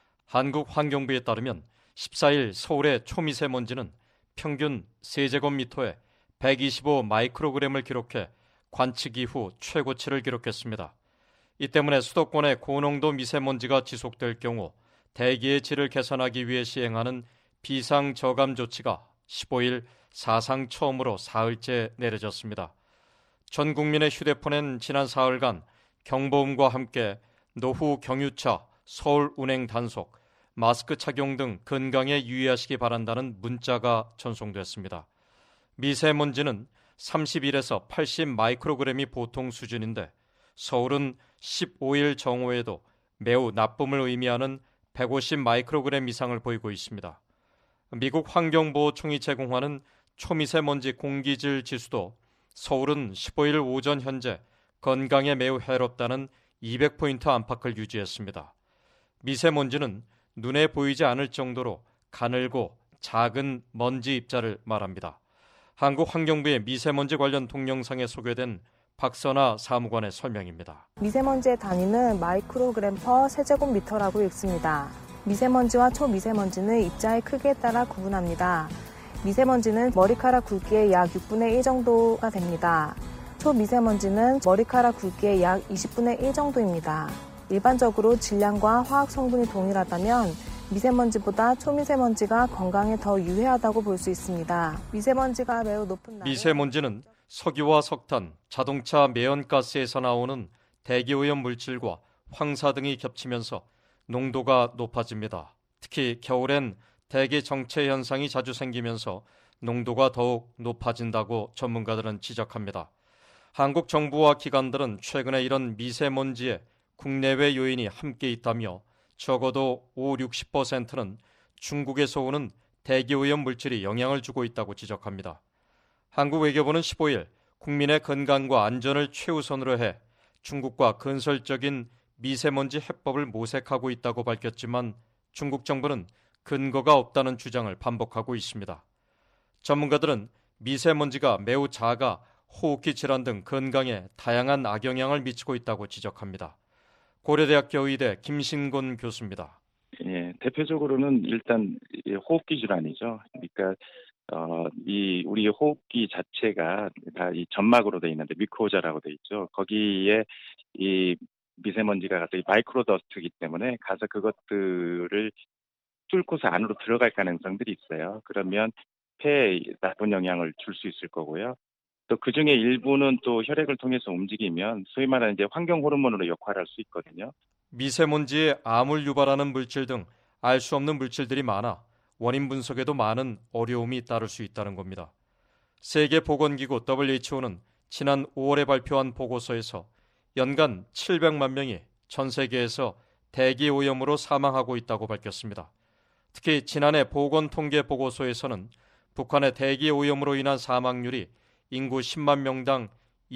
한국환경부에 따르면 십사 일 서울의 초미세먼지는 평균 세제곱미터에 백이십오 마이크로그램을 기록해 관측 이후 최고치를 기록했습니다. 이 때문에 수도권의 고농도 미세먼지가 지속될 경우 대기의 질을 개선하기 위해 시행하는 비상저감 조치가 십오 일 사상 처음으로 사흘째 내려졌습니다. 전 국민의 휴대폰엔 지난 사흘간 경보음과 함께 노후 경유차 서울 운행 단속, 마스크 착용 등 건강에 유의하시기 바란다는 문자가 전송됐습니다. 미세먼지는 삼십일에서 팔십 마이크로그램이 보통 수준인데 서울은 십오 일 정오에도 매우 나쁨을 의미하는 백오십 마이크로그램 이상을 보이고 있습니다. 미국 환경보호청이 제공하는 초미세먼지 공기질 지수도 서울은 십오 일 오전 현재 건강에 매우 해롭다는 이백 포인트 안팎을 유지했습니다. 미세먼지는 눈에 보이지 않을 정도로 가늘고 작은 먼지 입자를 말합니다. 한국환경부의 미세먼지 관련 동영상에 소개된 박선아 사무관의 설명입니다. 미세먼지의 단위는 마이크로그램 퍼 세제곱미터라고 읽습니다. 미세먼지와 초미세먼지는 입자의 크기에 따라 구분합니다. 미세먼지는 머리카락 굵기의 약 육분의 일 정도가 됩니다. 초미세먼지는 머리카락 굵기의 약 이십분의 일 정도입니다. 일반적으로 질량과 화학 성분이 동일하다면 미세먼지보다 초미세먼지가 건강에 더 유해하다고 볼 수 있습니다. 미세먼지가 매우 높은 날에 미세먼지는 석유와 석탄, 자동차 매연가스에서 나오는 대기오염 물질과 황사 등이 겹치면서 농도가 높아집니다. 특히 겨울엔 대기 정체 현상이 자주 생기면서 농도가 더욱 높아진다고 전문가들은 지적합니다. 한국 정부와 기관들은 최근에 이런 미세먼지에 국내외 요인이 함께 있다며 적어도 오십, 육십 퍼센트는 중국에서 오는 대기오염 물질이 영향을 주고 있다고 지적합니다. 한국 외교부는 십오 일 국민의 건강과 안전을 최우선으로 해 중국과 건설적인 미세먼지 해법을 모색하고 있다고 밝혔지만 중국 정부는 근거가 없다는 주장을 반복하고 있습니다. 전문가들은 미세먼지가 매우 작아 호흡기 질환 등 건강에 다양한 악영향을 미치고 있다고 지적합니다. 고려대학교 의대 김신곤 교수입니다. 예, 대표적으로는 일단 호흡기 질환이죠. 그러니까 어, 이 우리 호흡기 자체가 다 이 점막으로 돼 있는데 미코자라고 돼 있죠. 거기에 이 미세먼지가 가서 이 마이크로 더스트이기 때문에 가서 그것들을 뚫고서 안으로 들어갈 가능성들이 있어요. 그러면 폐에 나쁜 영향을 줄 수 있을 거고요. 또 그중에 일부는 또 혈액을 통해서 움직이면 소위 말하는 이제 환경 호르몬으로 역할할 수 있거든요. 미세먼지에 암을 유발하는 물질 등 알 수 없는 물질들이 많아 원인 분석에도 많은 어려움이 따를 수 있다는 겁니다. 세계보건기구 더블유에이치오는 지난 오월에 발표한 보고서에서 연간 칠백만 명이 전 세계에서 대기오염으로 사망하고 있다고 밝혔습니다. 특히 지난해 보건통계 보고서에서는 북한의 대기오염으로 인한 사망률이 인구 십만 명당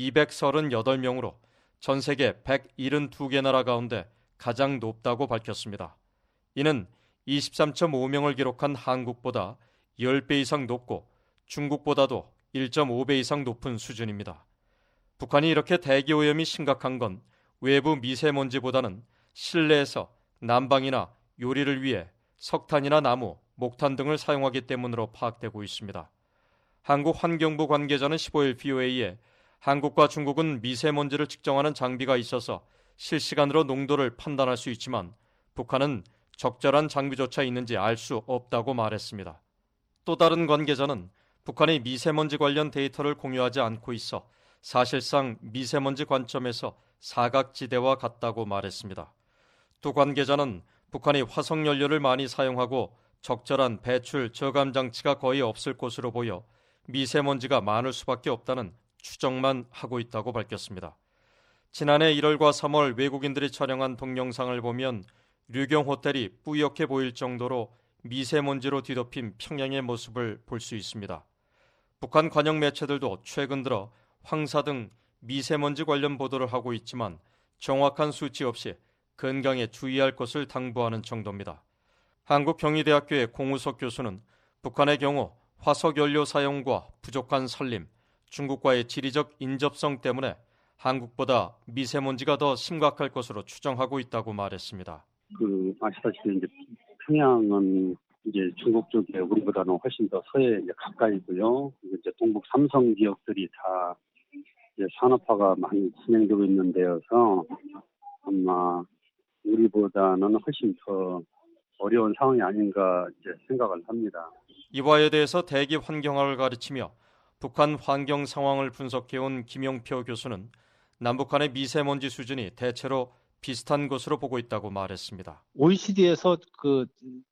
이백삼십팔 명으로 전 세계 백칠십이 개 나라 가운데 가장 높다고 밝혔습니다. 이는 이십삼 점 오 명을 기록한 한국보다 십 배 이상 높고 중국보다도 일 점 오 배 이상 높은 수준입니다. 북한이 이렇게 대기오염이 심각한 건 외부 미세먼지보다는 실내에서 난방이나 요리를 위해 석탄이나 나무, 목탄 등을 사용하기 때문으로 파악되고 있습니다. 한국환경부 관계자는 십오일 브이오에이에 한국과 중국은 미세먼지를 측정하는 장비가 있어서 실시간으로 농도를 판단할 수 있지만 북한은 적절한 장비조차 있는지 알 수 없다고 말했습니다. 또 다른 관계자는 북한이 미세먼지 관련 데이터를 공유하지 않고 있어 사실상 미세먼지 관점에서 사각지대와 같다고 말했습니다. 두 관계자는 북한이 화석연료를 많이 사용하고 적절한 배출 저감 장치가 거의 없을 것으로 보여 미세먼지가 많을 수밖에 없다는 추정만 하고 있다고 밝혔습니다. 지난해 일월과 삼월 외국인들이 촬영한 동영상을 보면 류경 호텔이 뿌옇게 보일 정도로 미세먼지로 뒤덮인 평양의 모습을 볼 수 있습니다. 북한 관영 매체들도 최근 들어 황사 등 미세먼지 관련 보도를 하고 있지만 정확한 수치 없이 건강에 주의할 것을 당부하는 정도입니다. 한국경희대학교의 공우석 교수는 북한의 경우 화석연료 사용과 부족한 산림, 중국과의 지리적 인접성 때문에 한국보다 미세먼지가 더 심각할 것으로 추정하고 있다고 말했습니다. 그 아시다시피 이제 평양은 이제 중국 쪽에 우리보다는 훨씬 더 서해 이제 가까이고요. 이제 동북 삼성 지역들이 다 이제 산업화가 많이 진행되고 있는 데여서 아마 우리보다는 훨씬 더 어려운 상황이 아닌가 이제 생각을 합니다. 이와에 대해서 대기 환경학을 가르치며 북한 환경 상황을 분석해온 김용표 교수는 남북한의 미세먼지 수준이 대체로 비슷한 것으로 보고 있다고 말했습니다. 오이시디에서 그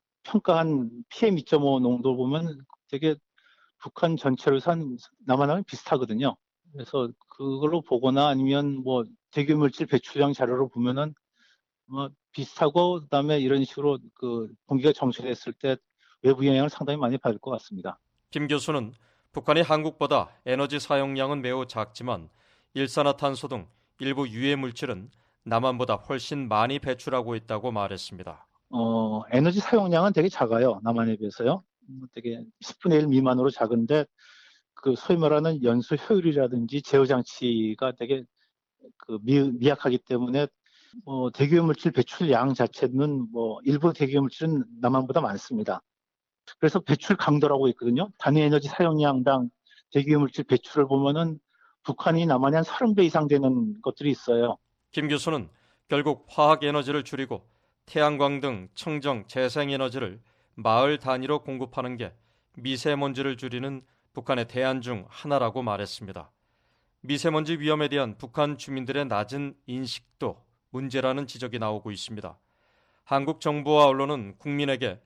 평가한 피엠 이 점 오 농도 보면 되게 북한 전체로 산 남한하고 비슷하거든요. 그래서 그걸로 보거나 아니면 뭐 대기물질 배출량 자료로 보면은 뭐 비슷하고 그다음에 이런 식으로 그 공기가 정체됐을 때 외부 영향을 상당히 많이 받을 것 같습니다. 김 교수는 북한이 한국보다 에너지 사용량은 매우 작지만 일산화탄소 등 일부 유해 물질은 남한보다 훨씬 많이 배출하고 있다고 말했습니다. 어, 에너지 사용량은 되게 작아요. 남한에 비해서요. 되게 십분의 일 미만으로 작은데 그 소위 말하는 연소 효율이라든지 제어 장치가 되게 그 미, 미약하기 때문에 뭐 대기오염물질 배출량 자체는 뭐 일부 대기오염물질은 남한보다 많습니다. 그래서 배출 강도라고 있거든요. 단위 에너지 사용량당 대기오염물질 배출을 보면은 북한이 남한이 한 삼십 배 이상 되는 것들이 있어요. 김 교수는 결국 화학 에너지를 줄이고 태양광 등 청정 재생에너지를 마을 단위로 공급하는 게 미세먼지를 줄이는 북한의 대안 중 하나라고 말했습니다. 미세먼지 위험에 대한 북한 주민들의 낮은 인식도 문제라는 지적이 나오고 있습니다. 한국 정부와 언론은 국민에게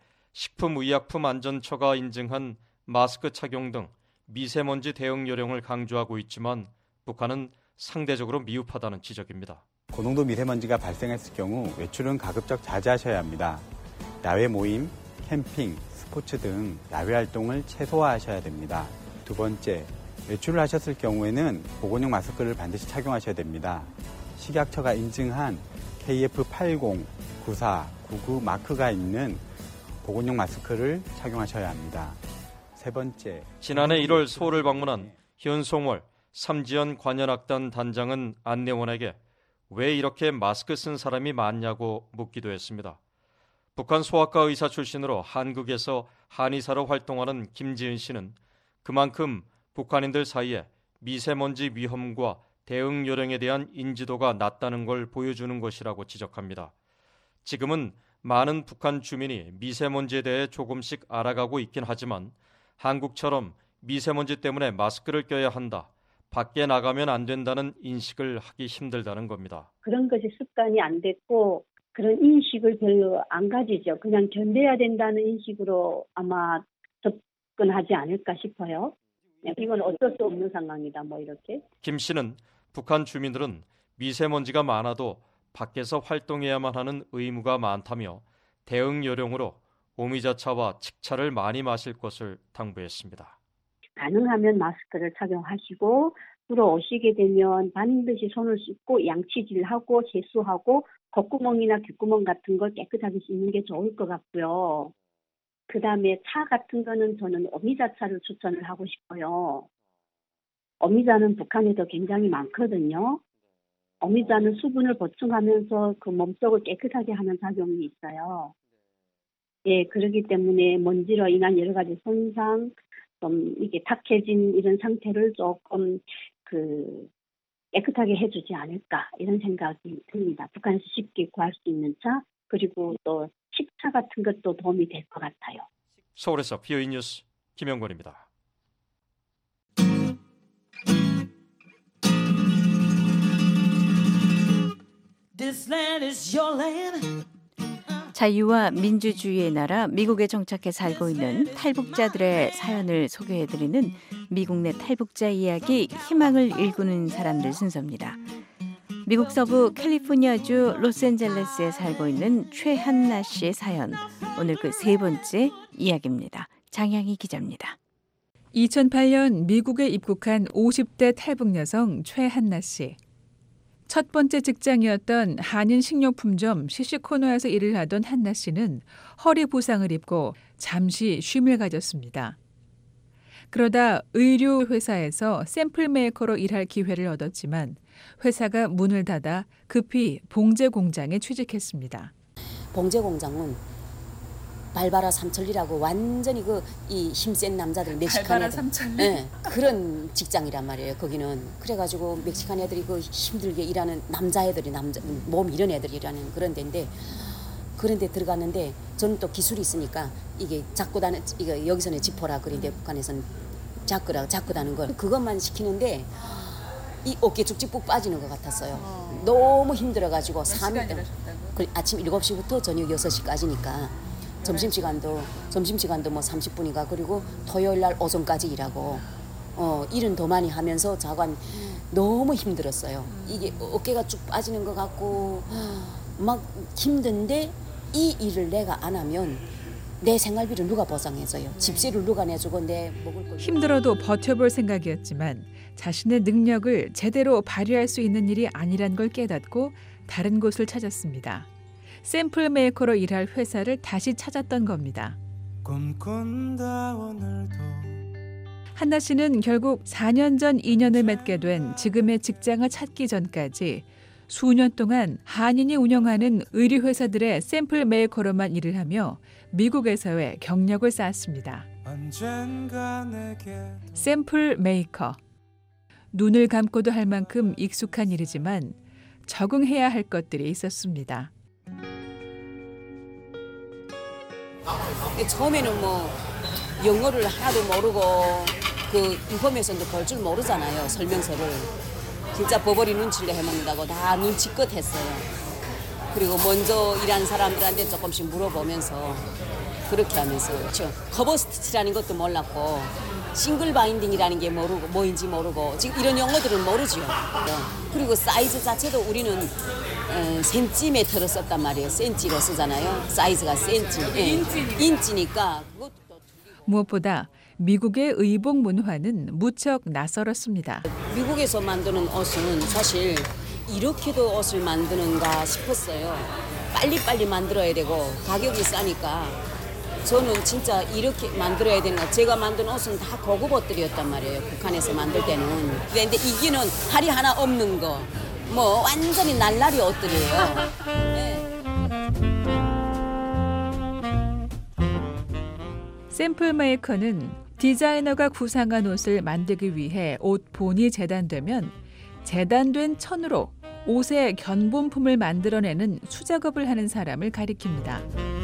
식품의약품안전처가 인증한 마스크 착용 등 미세먼지 대응 요령을 강조하고 있지만 북한은 상대적으로 미흡하다는 지적입니다. 고농도 미세먼지가 발생했을 경우 외출은 가급적 자제하셔야 합니다. 야외 모임, 캠핑, 스포츠 등 야외 활동을 최소화하셔야 됩니다. 두 번째, 외출을 하셨을 경우에는 보건용 마스크를 반드시 착용하셔야 됩니다. 식약처가 인증한 케이에프 팔십, 구십사, 구십구 마크가 있는 보건용 마스크를 착용하셔야 합니다. 세 번째, 지난해 일월 서울을 방문한 현송월 삼지연 관현악단 단장은 안내원에게 왜 이렇게 마스크 쓴 사람이 많냐고 묻기도 했습니다. 북한 소아과 의사 출신으로 한국에서 한의사로 활동하는 김지은 씨는 그만큼 북한인들 사이에 미세먼지 위험과 대응 요령에 대한 인지도가 낮다는 걸 보여주는 것이라고 지적합니다. 지금은 많은 북한 주민이 미세먼지에 대해 조금씩 알아가고 있긴 하지만 한국처럼 미세먼지 때문에 마스크를 껴야 한다, 밖에 나가면 안 된다는 인식을 하기 힘들다는 겁니다. 그런 것이 습관이 안 됐고 그런 인식을 별로 안 가지죠. 그냥 견뎌야 된다는 인식으로 아마 접근하지 않을까 싶어요. 이건 어쩔 수 없는 상황이다. 뭐 이렇게. 김 씨는 북한 주민들은 미세먼지가 많아도 밖에서 활동해야만 하는 의무가 많다며 대응 요령으로 오미자차와 칡차를 많이 마실 것을 당부했습니다. 가능하면 마스크를 착용하시고 들어오시게 되면 반드시 손을 씻고 양치질하고 세수하고 콧구멍이나 귓구멍 같은 걸 깨끗하게 씻는 게 좋을 것 같고요. 그 다음에 차 같은 거는 저는 오미자차를 추천을 하고 싶어요. 오미자는 북한에도 굉장히 많거든요. 어미자는 수분을 보충하면서 그 몸속을 깨끗하게 하는 작용이 있어요. 예, 그렇기 때문에 먼지로 인한 여러 가지 손상, 좀 이게 탁해진 이런 상태를 조금 그 깨끗하게 해주지 않을까 이런 생각이 듭니다. 북한에서 쉽게 구할 수 있는 차, 그리고 또 식차 같은 것도 도움이 될 것 같아요. 서울에서 비오이 뉴스 김영권입니다. 자유와 민주주의의 나라 미국에 정착해 살고 있는 탈북자들의 사연을 소개해드리는 미국 내 탈북자 이야기 희망을 일구는 사람들 순서입니다. 미국 서부 캘리포니아주 로스앤젤레스에 살고 있는 최한나 씨의 사연, 오늘 그 세 번째 이야기입니다. 장향희 기자입니다. 이천팔 년 미국에 입국한 오십 대 탈북 여성 최한나 씨. 첫 번째 직장이었던 한인 식료품점 시시코너에서 일을 하던 한나 씨는 허리 부상을 입고 잠시 쉼을 가졌습니다. 그러다 의류 회사에서 샘플 메이커로 일할 기회를 얻었지만 회사가 문을 닫아 급히 봉제 공장에 취직했습니다. 봉제 공장은 발바라 삼천리라고 완전히 그 이 힘센 남자들 멕시칸 발바라 애들, 삼천리? 네, 그런 직장이란 말이에요. 거기는 그래가지고 멕시칸 애들이 그 힘들게 일하는 남자애들이 남자 몸 이런 애들이 일하는 그런 데인데 그런데 들어갔는데 저는 또 기술이 있으니까 이게 잡고 다는 이거 여기서는 지퍼라 그런데 북한에서는 자꾸라 잡고 다는 걸 그것만 시키는데 이 어깨 쭉쭉 푹 빠지는 것 같았어요. 어. 너무 힘들어가지고 삼 일 동안 아침 일곱 시부터 저녁 여섯 시까지니까 점심시간도 점심시간도 뭐 삼십 분이가 그리고 토요일 날 오전까지 일하고 어 일은 더 많이 하면서 자관 너무 힘들었어요. 이게 어깨가 쭉 빠지는 것 같고 막 힘든데 이 일을 내가 안 하면 내 생활비를 누가 보상해줘요. 집세를 누가 내주고 내 먹을 걸 힘들어도 버텨볼 생각이었지만 자신의 능력을 제대로 발휘할 수 있는 일이 아니란 걸 깨닫고 다른 곳을 찾았습니다. 샘플 메이커로 일할 회사를 다시 찾았던 겁니다. 한나 씨는 결국 사 년 전 인연을 맺게 된 지금의 직장을 찾기 전까지 수년 동안 한인이 운영하는 의류 회사들의 샘플 메이커로만 일을 하며 미국에서의 경력을 쌓았습니다. 샘플 메이커. 눈을 감고도 할 만큼 익숙한 일이지만 적응해야 할 것들이 있었습니다. 처음에는 뭐 영어를 하나도 모르고 그 인포메이션도 볼 줄 모르잖아요. 설명서를. 진짜 버버리 눈치를 해먹는다고 다 눈치껏 했어요. 그리고 먼저 일하는 사람들한테 조금씩 물어보면서 그렇게 하면서 그렇죠. 커버 스티치라는 것도 몰랐고 싱글 바인딩이라는 게 모르고 뭐인지 모르고 지금 이런 용어들은 모르죠. 네. 그리고 사이즈 자체도 우리는 어, 센티미터로 썼단 말이에요. 센치로 쓰잖아요. 사이즈가 센치. 예. 인치. 인치니까. 그것도 무엇보다 미국의 의복 문화는 무척 낯설었습니다. 미국에서 만드는 옷은 사실 이렇게도 옷을 만드는가 싶었어요. 빨리빨리 만들어야 되고 가격이 싸니까 저는 진짜 이렇게 만들어야 되는 거. 제가 만든 옷은 다 고급 옷들이었단 말이에요. 북한에서 만들 때는. 그런데 이기는 할이 하나 없는 거. 뭐 완전히 날라리 옷들이에요. 네. 샘플 메이커는 디자이너가 구상한 옷을 만들기 위해 옷 본이 재단되면 재단된 천으로 옷의 견본품을 만들어내는 수작업을 하는 사람을 가리킵니다.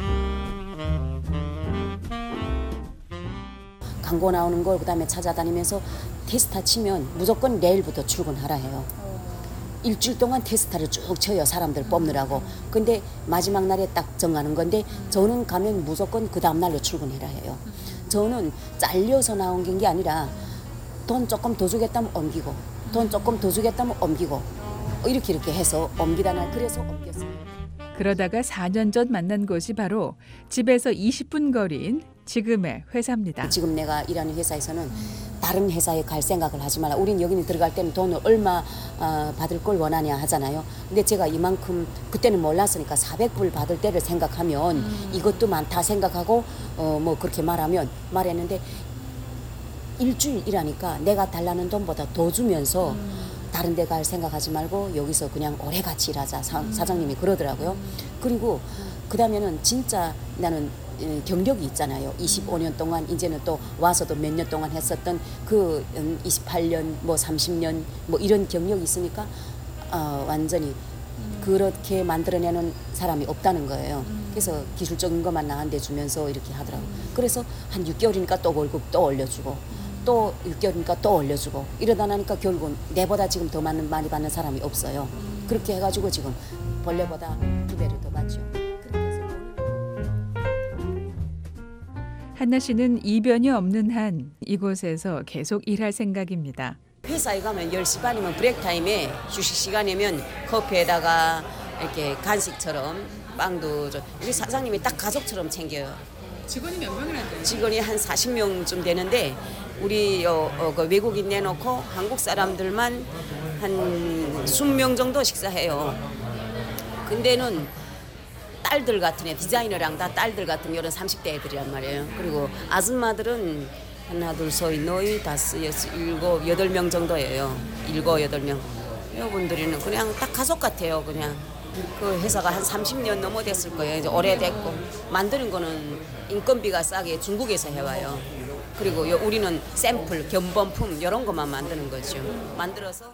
광고 나오는 걸 그다음에 찾아다니면서 테스타 치면 무조건 내일부터 출근하라 해요. 일주일 동안 테스타를 쭉 쳐요. 사람들 뽑느라고. 근데 마지막 날에 딱 정하는 건데 저는 가면 무조건 그 다음 날로 출근해라 해요. 저는 잘려서 나온 게 아니라 돈 조금 더 주겠다면 옮기고 돈 조금 더 주겠다면 옮기고 이렇게 이렇게 해서 옮기다 날 그래서 옮겼어요. 그러다가 사 년 전 만난 곳이 바로 집에서 이십 분 거리인 지금의 회사입니다. 지금 내가 일하는 회사에서는 다른 회사에 갈 생각을 하지 말라. 우린 여기는 들어갈 때는 돈을 얼마 어, 받을 걸 원하냐 하잖아요. 근데 제가 이만큼 그때는 몰랐으니까 사백 불 받을 때를 생각하면 음. 이것도 많다 생각하고 어, 뭐 그렇게 말하면 말했는데 일주일 일하니까 내가 달라는 돈보다 더 주면서 음. 다른 데 갈 생각하지 말고 여기서 그냥 오래 같이 일하자. 사, 사장님이 그러더라고요. 그리고 그 다음에는 진짜 나는 경력이 있잖아요. 이십오 년 동안 이제는 또 와서도 몇 년 동안 했었던 그 이십팔 년 뭐 삼십 년 뭐 이런 경력이 있으니까 어, 완전히 그렇게 만들어내는 사람이 없다는 거예요. 그래서 기술적인 것만 나한테 주면서 이렇게 하더라고요. 그래서 한 육 개월이니까 또 월급 또 올려주고 또 육 개월이니까 또 올려주고 이러다 나니까 결국은 내보다 지금 더 많은, 많이 받는 사람이 없어요. 그렇게 해가지고 지금 본래보다 두 배를 더 받죠. 한나 씨는 이변이 없는 한 이곳에서 계속 일할 생각입니다. 회사에 가면 열 시 반이면 브레이크 타임에 휴식 시간이면 커피에다가 이렇게 간식처럼 빵도 좀 우리 사장님이 딱 가족처럼 챙겨요. 직원이 몇 명이나 돼요? 직원이 한 사십 명쯤 되는데 우리 어, 어, 그 외국인 내놓고 한국 사람들만 한 이십 명 정도 식사해요. 근데는 딸들 같은 애, 디자이너랑 다 딸들 같은 이런 삼십 대 애들이란 말이에요. 그리고 아줌마들은 하나, 둘, 셋, 넷, 다섯, 여섯, 일곱, 여덟 명 정도예요. 일곱, 여덟 명. 이분들은 그냥 딱 가족 같아요. 그냥 그 회사가 한 삼십 년 넘어 됐을 거예요. 이제 오래됐고 만드는 거는 인건비가 싸게 중국에서 해와요. 그리고 우리는 샘플, 견본품 이런 것만 만드는 거죠. 만들어서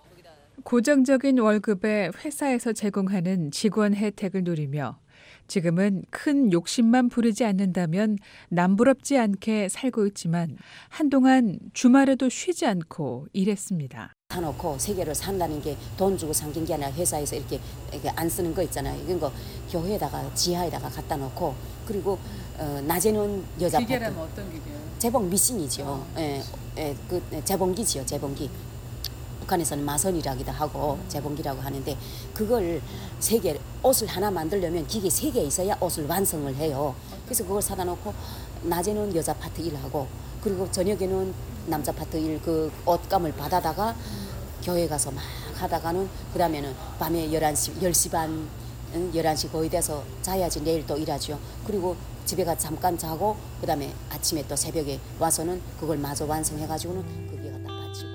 고정적인 월급에 회사에서 제공하는 직원 혜택을 누리며 지금은 큰 욕심만 부리지 않는다면 남부럽지 않게 살고 있지만 한동안 주말에도 쉬지 않고 일했습니다. 사놓고 세 개를 산다는 게 돈 주고 삼긴 게 아니라 회사에서 이렇게, 이렇게 안 쓰는 거 있잖아요. 이런 거 교회에다가 지하에다가 갖다 놓고 그리고 어, 낮에는 여자 기계라면 어떤 기계요? 재봉 미신이죠. 어. 예, 예, 그 재봉기지요. 재봉기. 북한에서는 마선이라기도 하고 재봉기라고 하는데 그걸 세 개 옷을 하나 만들려면 기계 세 개 있어야 옷을 완성을 해요. 그래서 그걸 사다 놓고 낮에는 여자 파트 일하고 그리고 저녁에는 남자 파트 일 그 옷감을 받아다가 교회 가서 막 하다가는 그 다음에는 밤에 열한 시, 열 시 반, 열한 시 거의 돼서 자야지 내일 또 일하죠. 그리고 집에 가서 잠깐 자고 그 다음에 아침에 또 새벽에 와서는 그걸 마저 완성해가지고는 거기에 갖다 바치고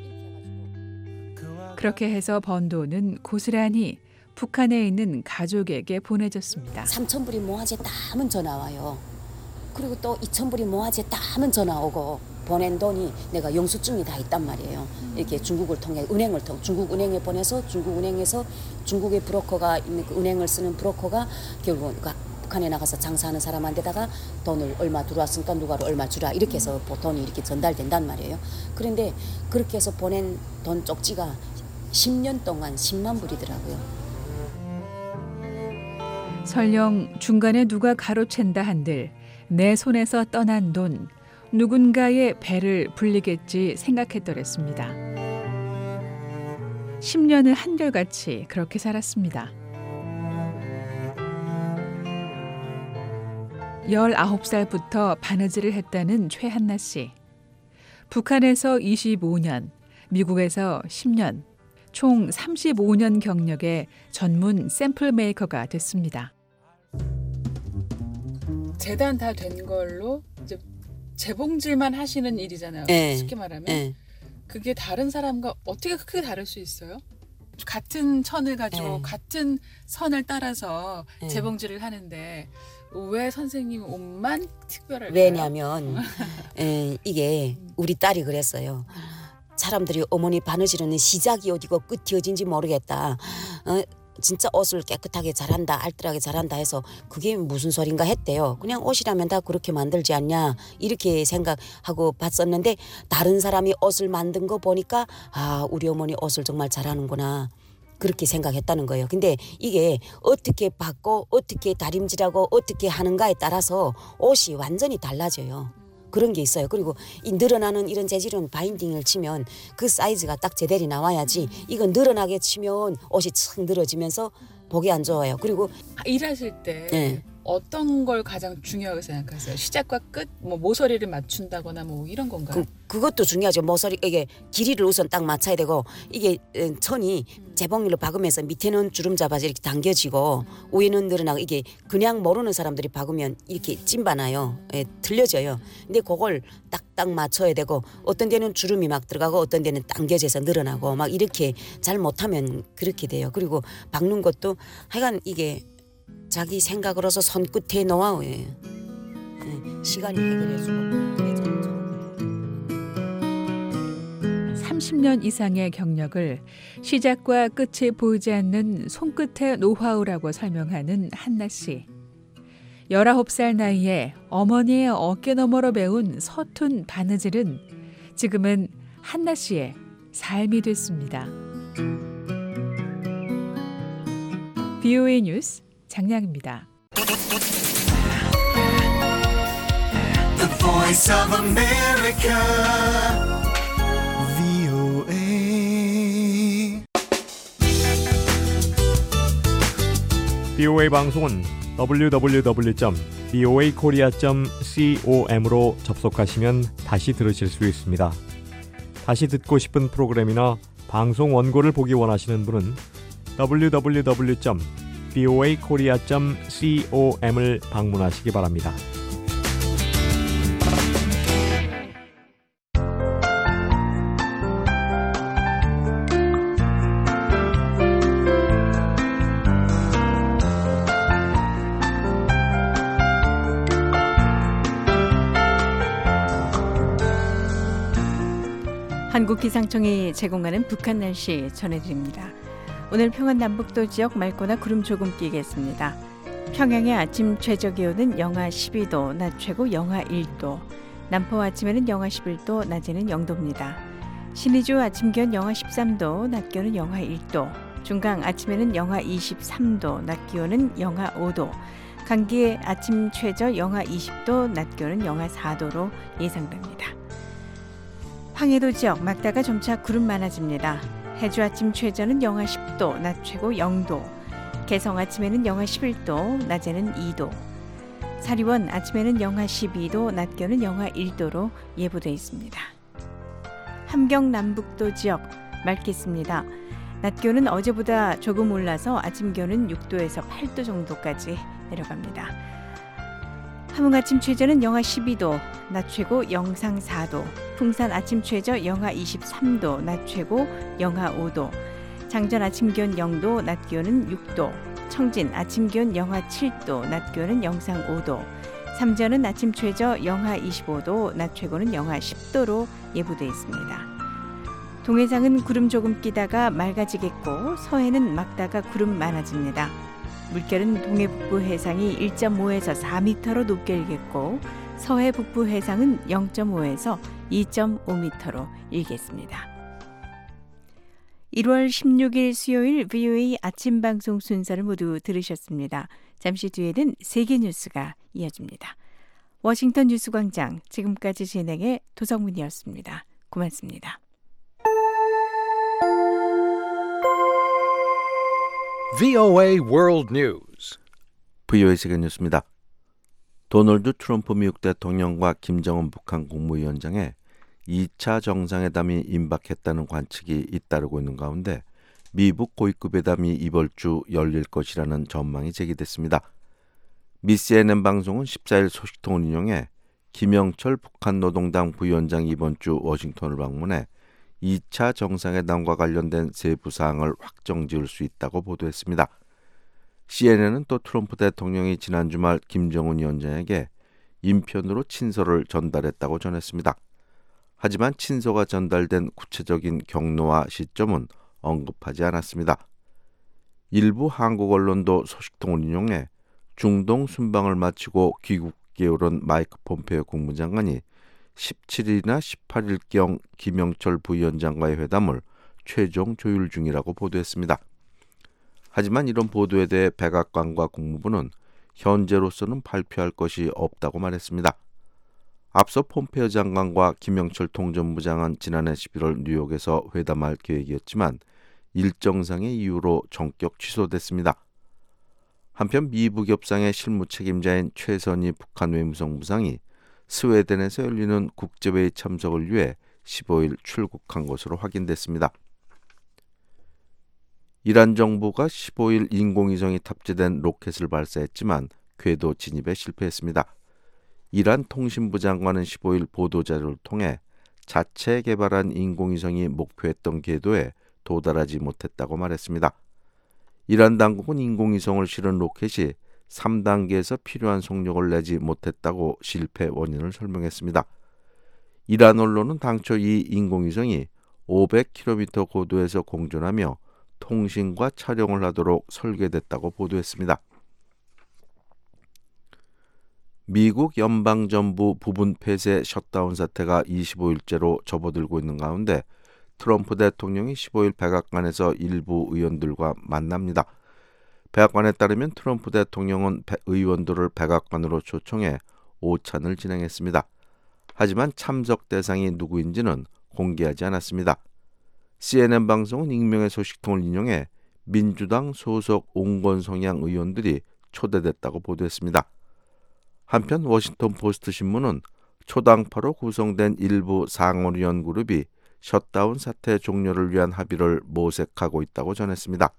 이렇게 해가지고 그렇게 해서 번 돈은 고스란히 북한에 있는 가족에게 보내졌습니다. 삼천 불이 모아졌다 하면 전화 와요. 그리고 또 이천 불이 모아졌다 하면 전화 오고 보낸 돈이 내가 영수증이 다 있단 말이에요. 이렇게 중국을 통해 은행을 통 중국 은행에 보내서 중국 은행에서 중국의 브로커가 있는 그 은행을 쓰는 브로커가 결국은 그 북한에 나가서 장사하는 사람한테다가 돈을 얼마 들어왔으니까 누가를 얼마 주라 이렇게 해서 돈이 이렇게 전달된단 말이에요. 그런데 그렇게 해서 보낸 돈 쪽지가 십 년 동안 십만 불이더라고요. 설령 중간에 누가 가로챈다 한들 내 손에서 떠난 돈 누군가의 배를 불리겠지 생각했더랬습니다. 십 년을 한결같이 그렇게 살았습니다. 열아홉 살부터 바느질을 했다는 최한나 씨. 북한에서 이십오 년, 미국에서 십 년, 총 삼십오 년 경력의 전문 샘플 메이커가 됐습니다. 재단 다 된 걸로 이제 재봉질만 하시는 일이잖아요. 네. 쉽게 말하면. 네. 그게 다른 사람과 어떻게 크게 다를 수 있어요? 같은 천을 가지고 네. 같은 선을 따라서 네. 재봉질을 하는데 왜 선생님 옷만 특별할까요? 왜냐하면 에, 이게 우리 딸이 그랬어요. 사람들이 어머니 바느질은 시작이 어디고 끝이 어딘지 모르겠다. 어, 진짜 옷을 깨끗하게 잘한다, 알뜰하게 잘한다 해서 그게 무슨 소린가 했대요. 그냥 옷이라면 다 그렇게 만들지 않냐 이렇게 생각하고 봤었는데 다른 사람이 옷을 만든 거 보니까 아 우리 어머니 옷을 정말 잘하는구나 그렇게 생각했다는 거예요. 근데 이게 어떻게 받고 어떻게 다림질하고 어떻게 하는가에 따라서 옷이 완전히 달라져요. 그런 게 있어요. 그리고 이 늘어나는 이런 재질은 바인딩을 치면 그 사이즈가 딱 제대로 나와야지 이건 늘어나게 치면 옷이 착 늘어지면서 보기 안 좋아요. 그리고 일하실 때 네. 어떤 걸 가장 중요하게 생각하세요? 시작과 끝, 뭐 모서리를 맞춘다거나 뭐 이런 건가요? 그, 그것도 중요하죠. 모서리 이게 길이를 우선 딱 맞춰야 되고 이게 천이 재봉률로 박으면서 밑에는 주름 잡아서 이렇게 당겨지고 위에는 늘어나고 이게 그냥 모르는 사람들이 박으면 이렇게 찐바나요. 예, 틀려져요. 근데 그걸 딱딱 맞춰야 되고 어떤 데는 주름이 막 들어가고 어떤 데는 당겨져서 늘어나고 막 이렇게 잘 못하면 그렇게 돼요. 그리고 박는 것도 하여간 이게 자기 생각으로서 손끝에 노하우예요. 네, 시간이 해결해주고. 삼십 년 이상의 경력을 시작과 끝이 보이지 않는 손끝의 노하우라고 설명하는 한나 씨. 열아홉 살 나이에 어머니의 어깨 너머로 배운 서툰 바느질은 지금은 한나 씨의 삶이 됐습니다. 브이오에이 뉴스 장량입니다. The Voice of America, 브이오에이. 브이오에이 방송은 더블유 더블유 더블유 점 브이오에이 코리아 점 com으로 접속하시면 다시 들으실 수 있습니다. 다시 듣고 싶은 프로그램이나 방송 원고를 보기 원하시는 분은 더블유 더블유 더블유 점 브이오에이 코리아 점 com을 방문하시기 바랍니다. 한국기상청이 제공하는 북한 날씨 전해드립니다. 오늘 평안 남북도 지역 맑거나 구름 조금 끼겠습니다. 평양의 아침 최저기온은 영하 십이 도, 낮 최고 영하 일 도. 남포 아침에는 영하 십일 도, 낮에는 영 도입니다. 신의주 아침 기온 영하 십삼 도, 낮 기온은 영하 일 도. 중강 아침에는 영하 이십삼 도, 낮 기온은 영하 오 도. 강기의 아침 최저 영하 이십 도, 낮 기온은 영하 사 도로 예상됩니다. 황해도 지역 막다가 점차 구름 많아집니다. 해주 아침 최저는 영하 십 도, 낮 최고 영 도. 개성 아침에는 영하 십일 도, 낮에는 이 도. 사리원 아침에는 영하 십이 도, 낮 기온은 영하 일 도로 예보돼 있습니다. 함경 남북도 지역 맑겠습니다. 낮 기온은 어제보다 조금 올라서 아침 기온은 육 도에서 팔 도 정도까지 내려갑니다. 함흥 아침 최저는 영하 십이 도, 낮 최고 영상 사 도. 풍산 아침 최저 영하 이십삼 도, 낮 최고 영하 오 도. 장전 아침 기온 영 도, 낮 기온은 육 도. 청진 아침 기온 영하 칠 도, 낮 기온은 영상 오 도. 삼전은 아침 최저 영하 이십오 도, 낮 최고는 영하 십 도로 예보돼 있습니다. 동해상은 구름 조금 끼다가 맑아지겠고 서해는 막다가 구름 많아집니다. 물결은 동해 북부 해상이 일 점 오에서 사 미터로 높게 일겠고 서해 북부 해상은 영 점 오에서 이 점 오 미터로 일겠습니다. 일월 십육일 수요일 브이오에이 아침 방송 순서를 모두 들으셨습니다. 잠시 뒤에는 세계 뉴스가 이어집니다. 워싱턴 뉴스광장 지금까지 진행의 도성문이었습니다. 고맙습니다. 브이오에이 World News. 브이오에이 세계 뉴스입니다. 도널드 트럼프 미국 대통령과 김정은 북한 국무위원장의 이 차 정상회담이 임박했다는 관측이 잇따르고 있는 가운데 미북 고위급 회담이 이번 주 열릴 것이라는 전망이 제기됐습니다. 미 씨엔엔 방송은 십사일 소식통을 인용해 김영철 북한 노동당 부위원장이 이번 주 워싱턴을 방문해 이 차 정상회담과 관련된 세부 사항을 확정지을 수 있다고 보도했습니다. 씨엔엔은 또 트럼프 대통령이 지난 주말 김정은 위원장에게 인편으로 친서를 전달했다고 전했습니다. 하지만 친서가 전달된 구체적인 경로와 시점은 언급하지 않았습니다. 일부 한국 언론도 소식통을 인용해 중동 순방을 마치고 귀국에 오른 마이크 폼페이오 국무장관이 십칠일이나 십팔일경 김영철 부위원장과의 회담을 최종 조율 중이라고 보도했습니다. 하지만 이런 보도에 대해 백악관과 국무부는 현재로서는 발표할 것이 없다고 말했습니다. 앞서 폼페이오 장관과 김영철 통전부 장은 지난해 십일월 뉴욕에서 회담할 계획이었지만 일정상의 이유로 전격 취소됐습니다. 한편 미북 협상의 실무 책임자인 최선희 북한 외무성부상이 스웨덴에서 열리는 국제회의 참석을 위해 십오일 출국한 것으로 확인됐습니다. 이란 정부가 십오일 인공위성이 탑재된 로켓을 발사했지만 궤도 진입에 실패했습니다. 이란 통신부 장관은 십오일 보도자료를 통해 자체 개발한 인공위성이 목표했던 궤도에 도달하지 못했다고 말했습니다. 이란 당국은 인공위성을 실은 로켓이 삼 단계에서 필요한 속력을 내지 못했다고 실패 원인을 설명했습니다. 이란 언론은 당초 이 인공위성이 오백 킬로미터 고도에서 공존하며 통신과 촬영을 하도록 설계됐다고 보도했습니다. 미국 연방정부 부분 폐쇄 셧다운 사태가 이십오일째로 접어들고 있는 가운데 트럼프 대통령이 십오일 백악관에서 일부 의원들과 만납니다. 백악관에 따르면 트럼프 대통령은 의원들을 백악관으로 초청해 오찬을 진행했습니다. 하지만 참석 대상이 누구인지는 공개하지 않았습니다. 씨엔엔 방송은 익명의 소식통을 인용해 민주당 소속 온건 성향 의원들이 초대됐다고 보도했습니다. 한편 워싱턴 포스트 신문은 초당파로 구성된 일부 상원의원 그룹이 셧다운 사태 종료를 위한 합의를 모색하고 있다고 전했습니다.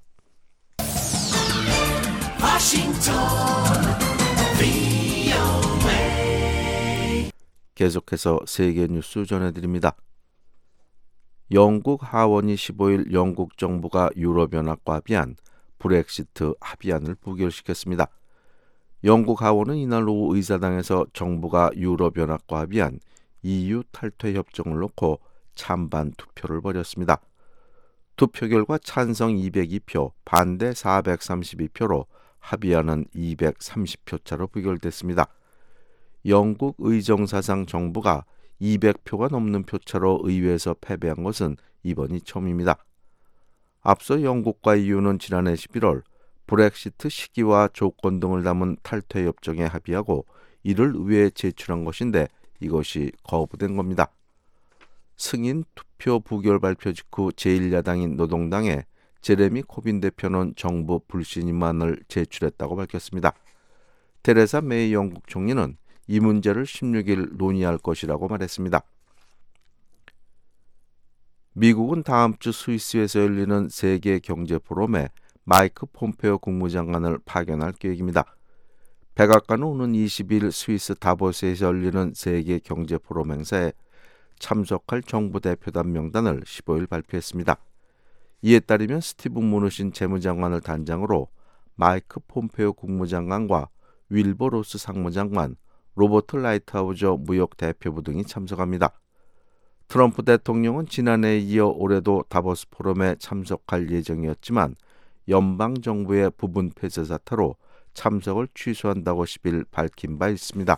워싱턴 브이오에이 계속해서 세계 뉴스 전해드립니다. 영국 하원이 십오일 영국 정부가 유럽연합과 합의한 브렉시트 합의안을 부결시켰습니다. 영국 하원은 이날 오후 의사당에서 정부가 유럽연합과 합의한 이유 탈퇴 협정을 놓고 찬반 투표를 벌였습니다. 투표 결과 찬성 이백이표, 반대 사백삼십이표로 합의안은 이백삼십표 차로 부결됐습니다. 영국 의정사상 정부가 이백표가 넘는 표차로 의회에서 패배한 것은 이번이 처음입니다. 앞서 영국과 이유는 지난해 십일월 브렉시트 시기와 조건 등을 담은 탈퇴 협정에 합의하고 이를 의회에 제출한 것인데 이것이 거부된 겁니다. 승인 투표 부결 발표 직후 제일 야당인 노동당의 제레미 코빈 대표는 정부 불신임안을 제출했다고 밝혔습니다. 테레사 메이 영국 총리는 이 문제를 십육일 논의할 것이라고 말했습니다. 미국은 다음 주 스위스에서 열리는 세계 경제 포럼에 마이크 폼페오 국무장관을 파견할 계획입니다. 백악관은 오는 이십일 스위스 다보스에서 열리는 세계 경제 포럼 행사에 참석할 정부 대표단 명단을 십오일 발표했습니다. 이에 따르면 스티븐 무누신 재무장관을 단장으로 마이크 폼페오 국무장관과 윌버 로스 상무장관, 로버트 라이트하우저 무역 대표부 등이 참석합니다. 트럼프 대통령은 지난해에 이어 올해도 다보스 포럼에 참석할 예정이었지만 연방정부의 부분 폐쇄 사태로 참석을 취소한다고 십일 밝힌 바 있습니다.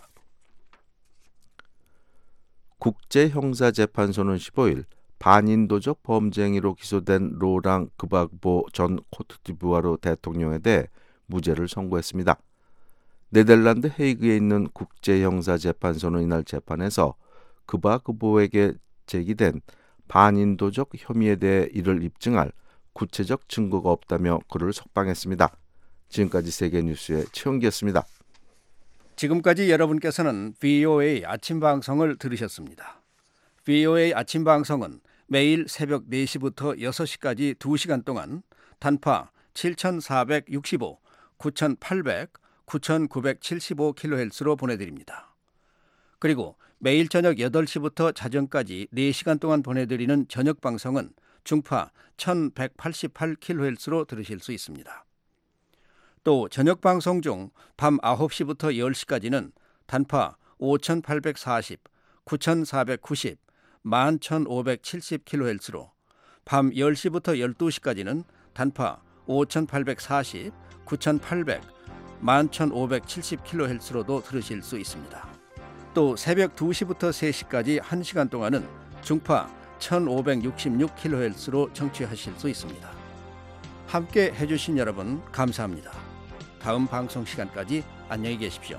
국제형사재판소는 십오일 반인도적 범죄 행위로 기소된 로랑 그바그보 전 코트디부아르 대통령에 대해 무죄를 선고했습니다. 네덜란드 헤이그에 있는 국제형사재판소는 이날 재판에서 그바그보에게 제기된 반인도적 혐의에 대해 이를 입증할 구체적 증거가 없다며 그를 석방했습니다. 지금까지 세계뉴스의 최영기였습니다. 지금까지 여러분께서는 브이오에이 아침 방송을 들으셨습니다. 브이오에이 아침 방송은 매일 새벽 네 시부터 여섯 시까지 두 시간 동안 단파 칠천사백육십오, 구천팔백, 구천구백칠십오 킬로헤르츠로 보내드립니다. 그리고 매일 저녁 여덟 시부터 자정까지 네 시간 동안 보내드리는 저녁 방송은 중파 천백팔십팔 킬로헤르츠로 들으실 수 있습니다. 또 저녁 방송 중 밤 아홉 시부터 열 시까지는 단파 오천팔백사십, 구천사백구십, 만 천오백칠십 킬로헤르츠로, 밤 열 시부터 열두 시까지는 단파 오천팔백사십, 구천팔백, 만 천오백칠십 킬로헤르츠로도 들으실 수 있습니다. 또 새벽 두 시부터 세 시까지 한 시간 동안은 중파 천오백육십육 킬로헤르츠로 청취하실 수 있습니다. 함께 해주신 여러분 감사합니다. 다음 방송 시간까지 안녕히 계십시오.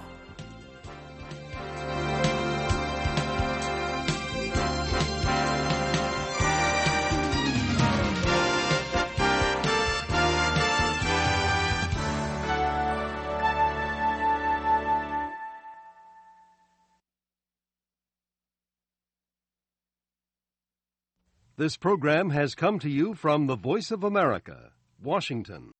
This program has come to you from the Voice of America, Washington.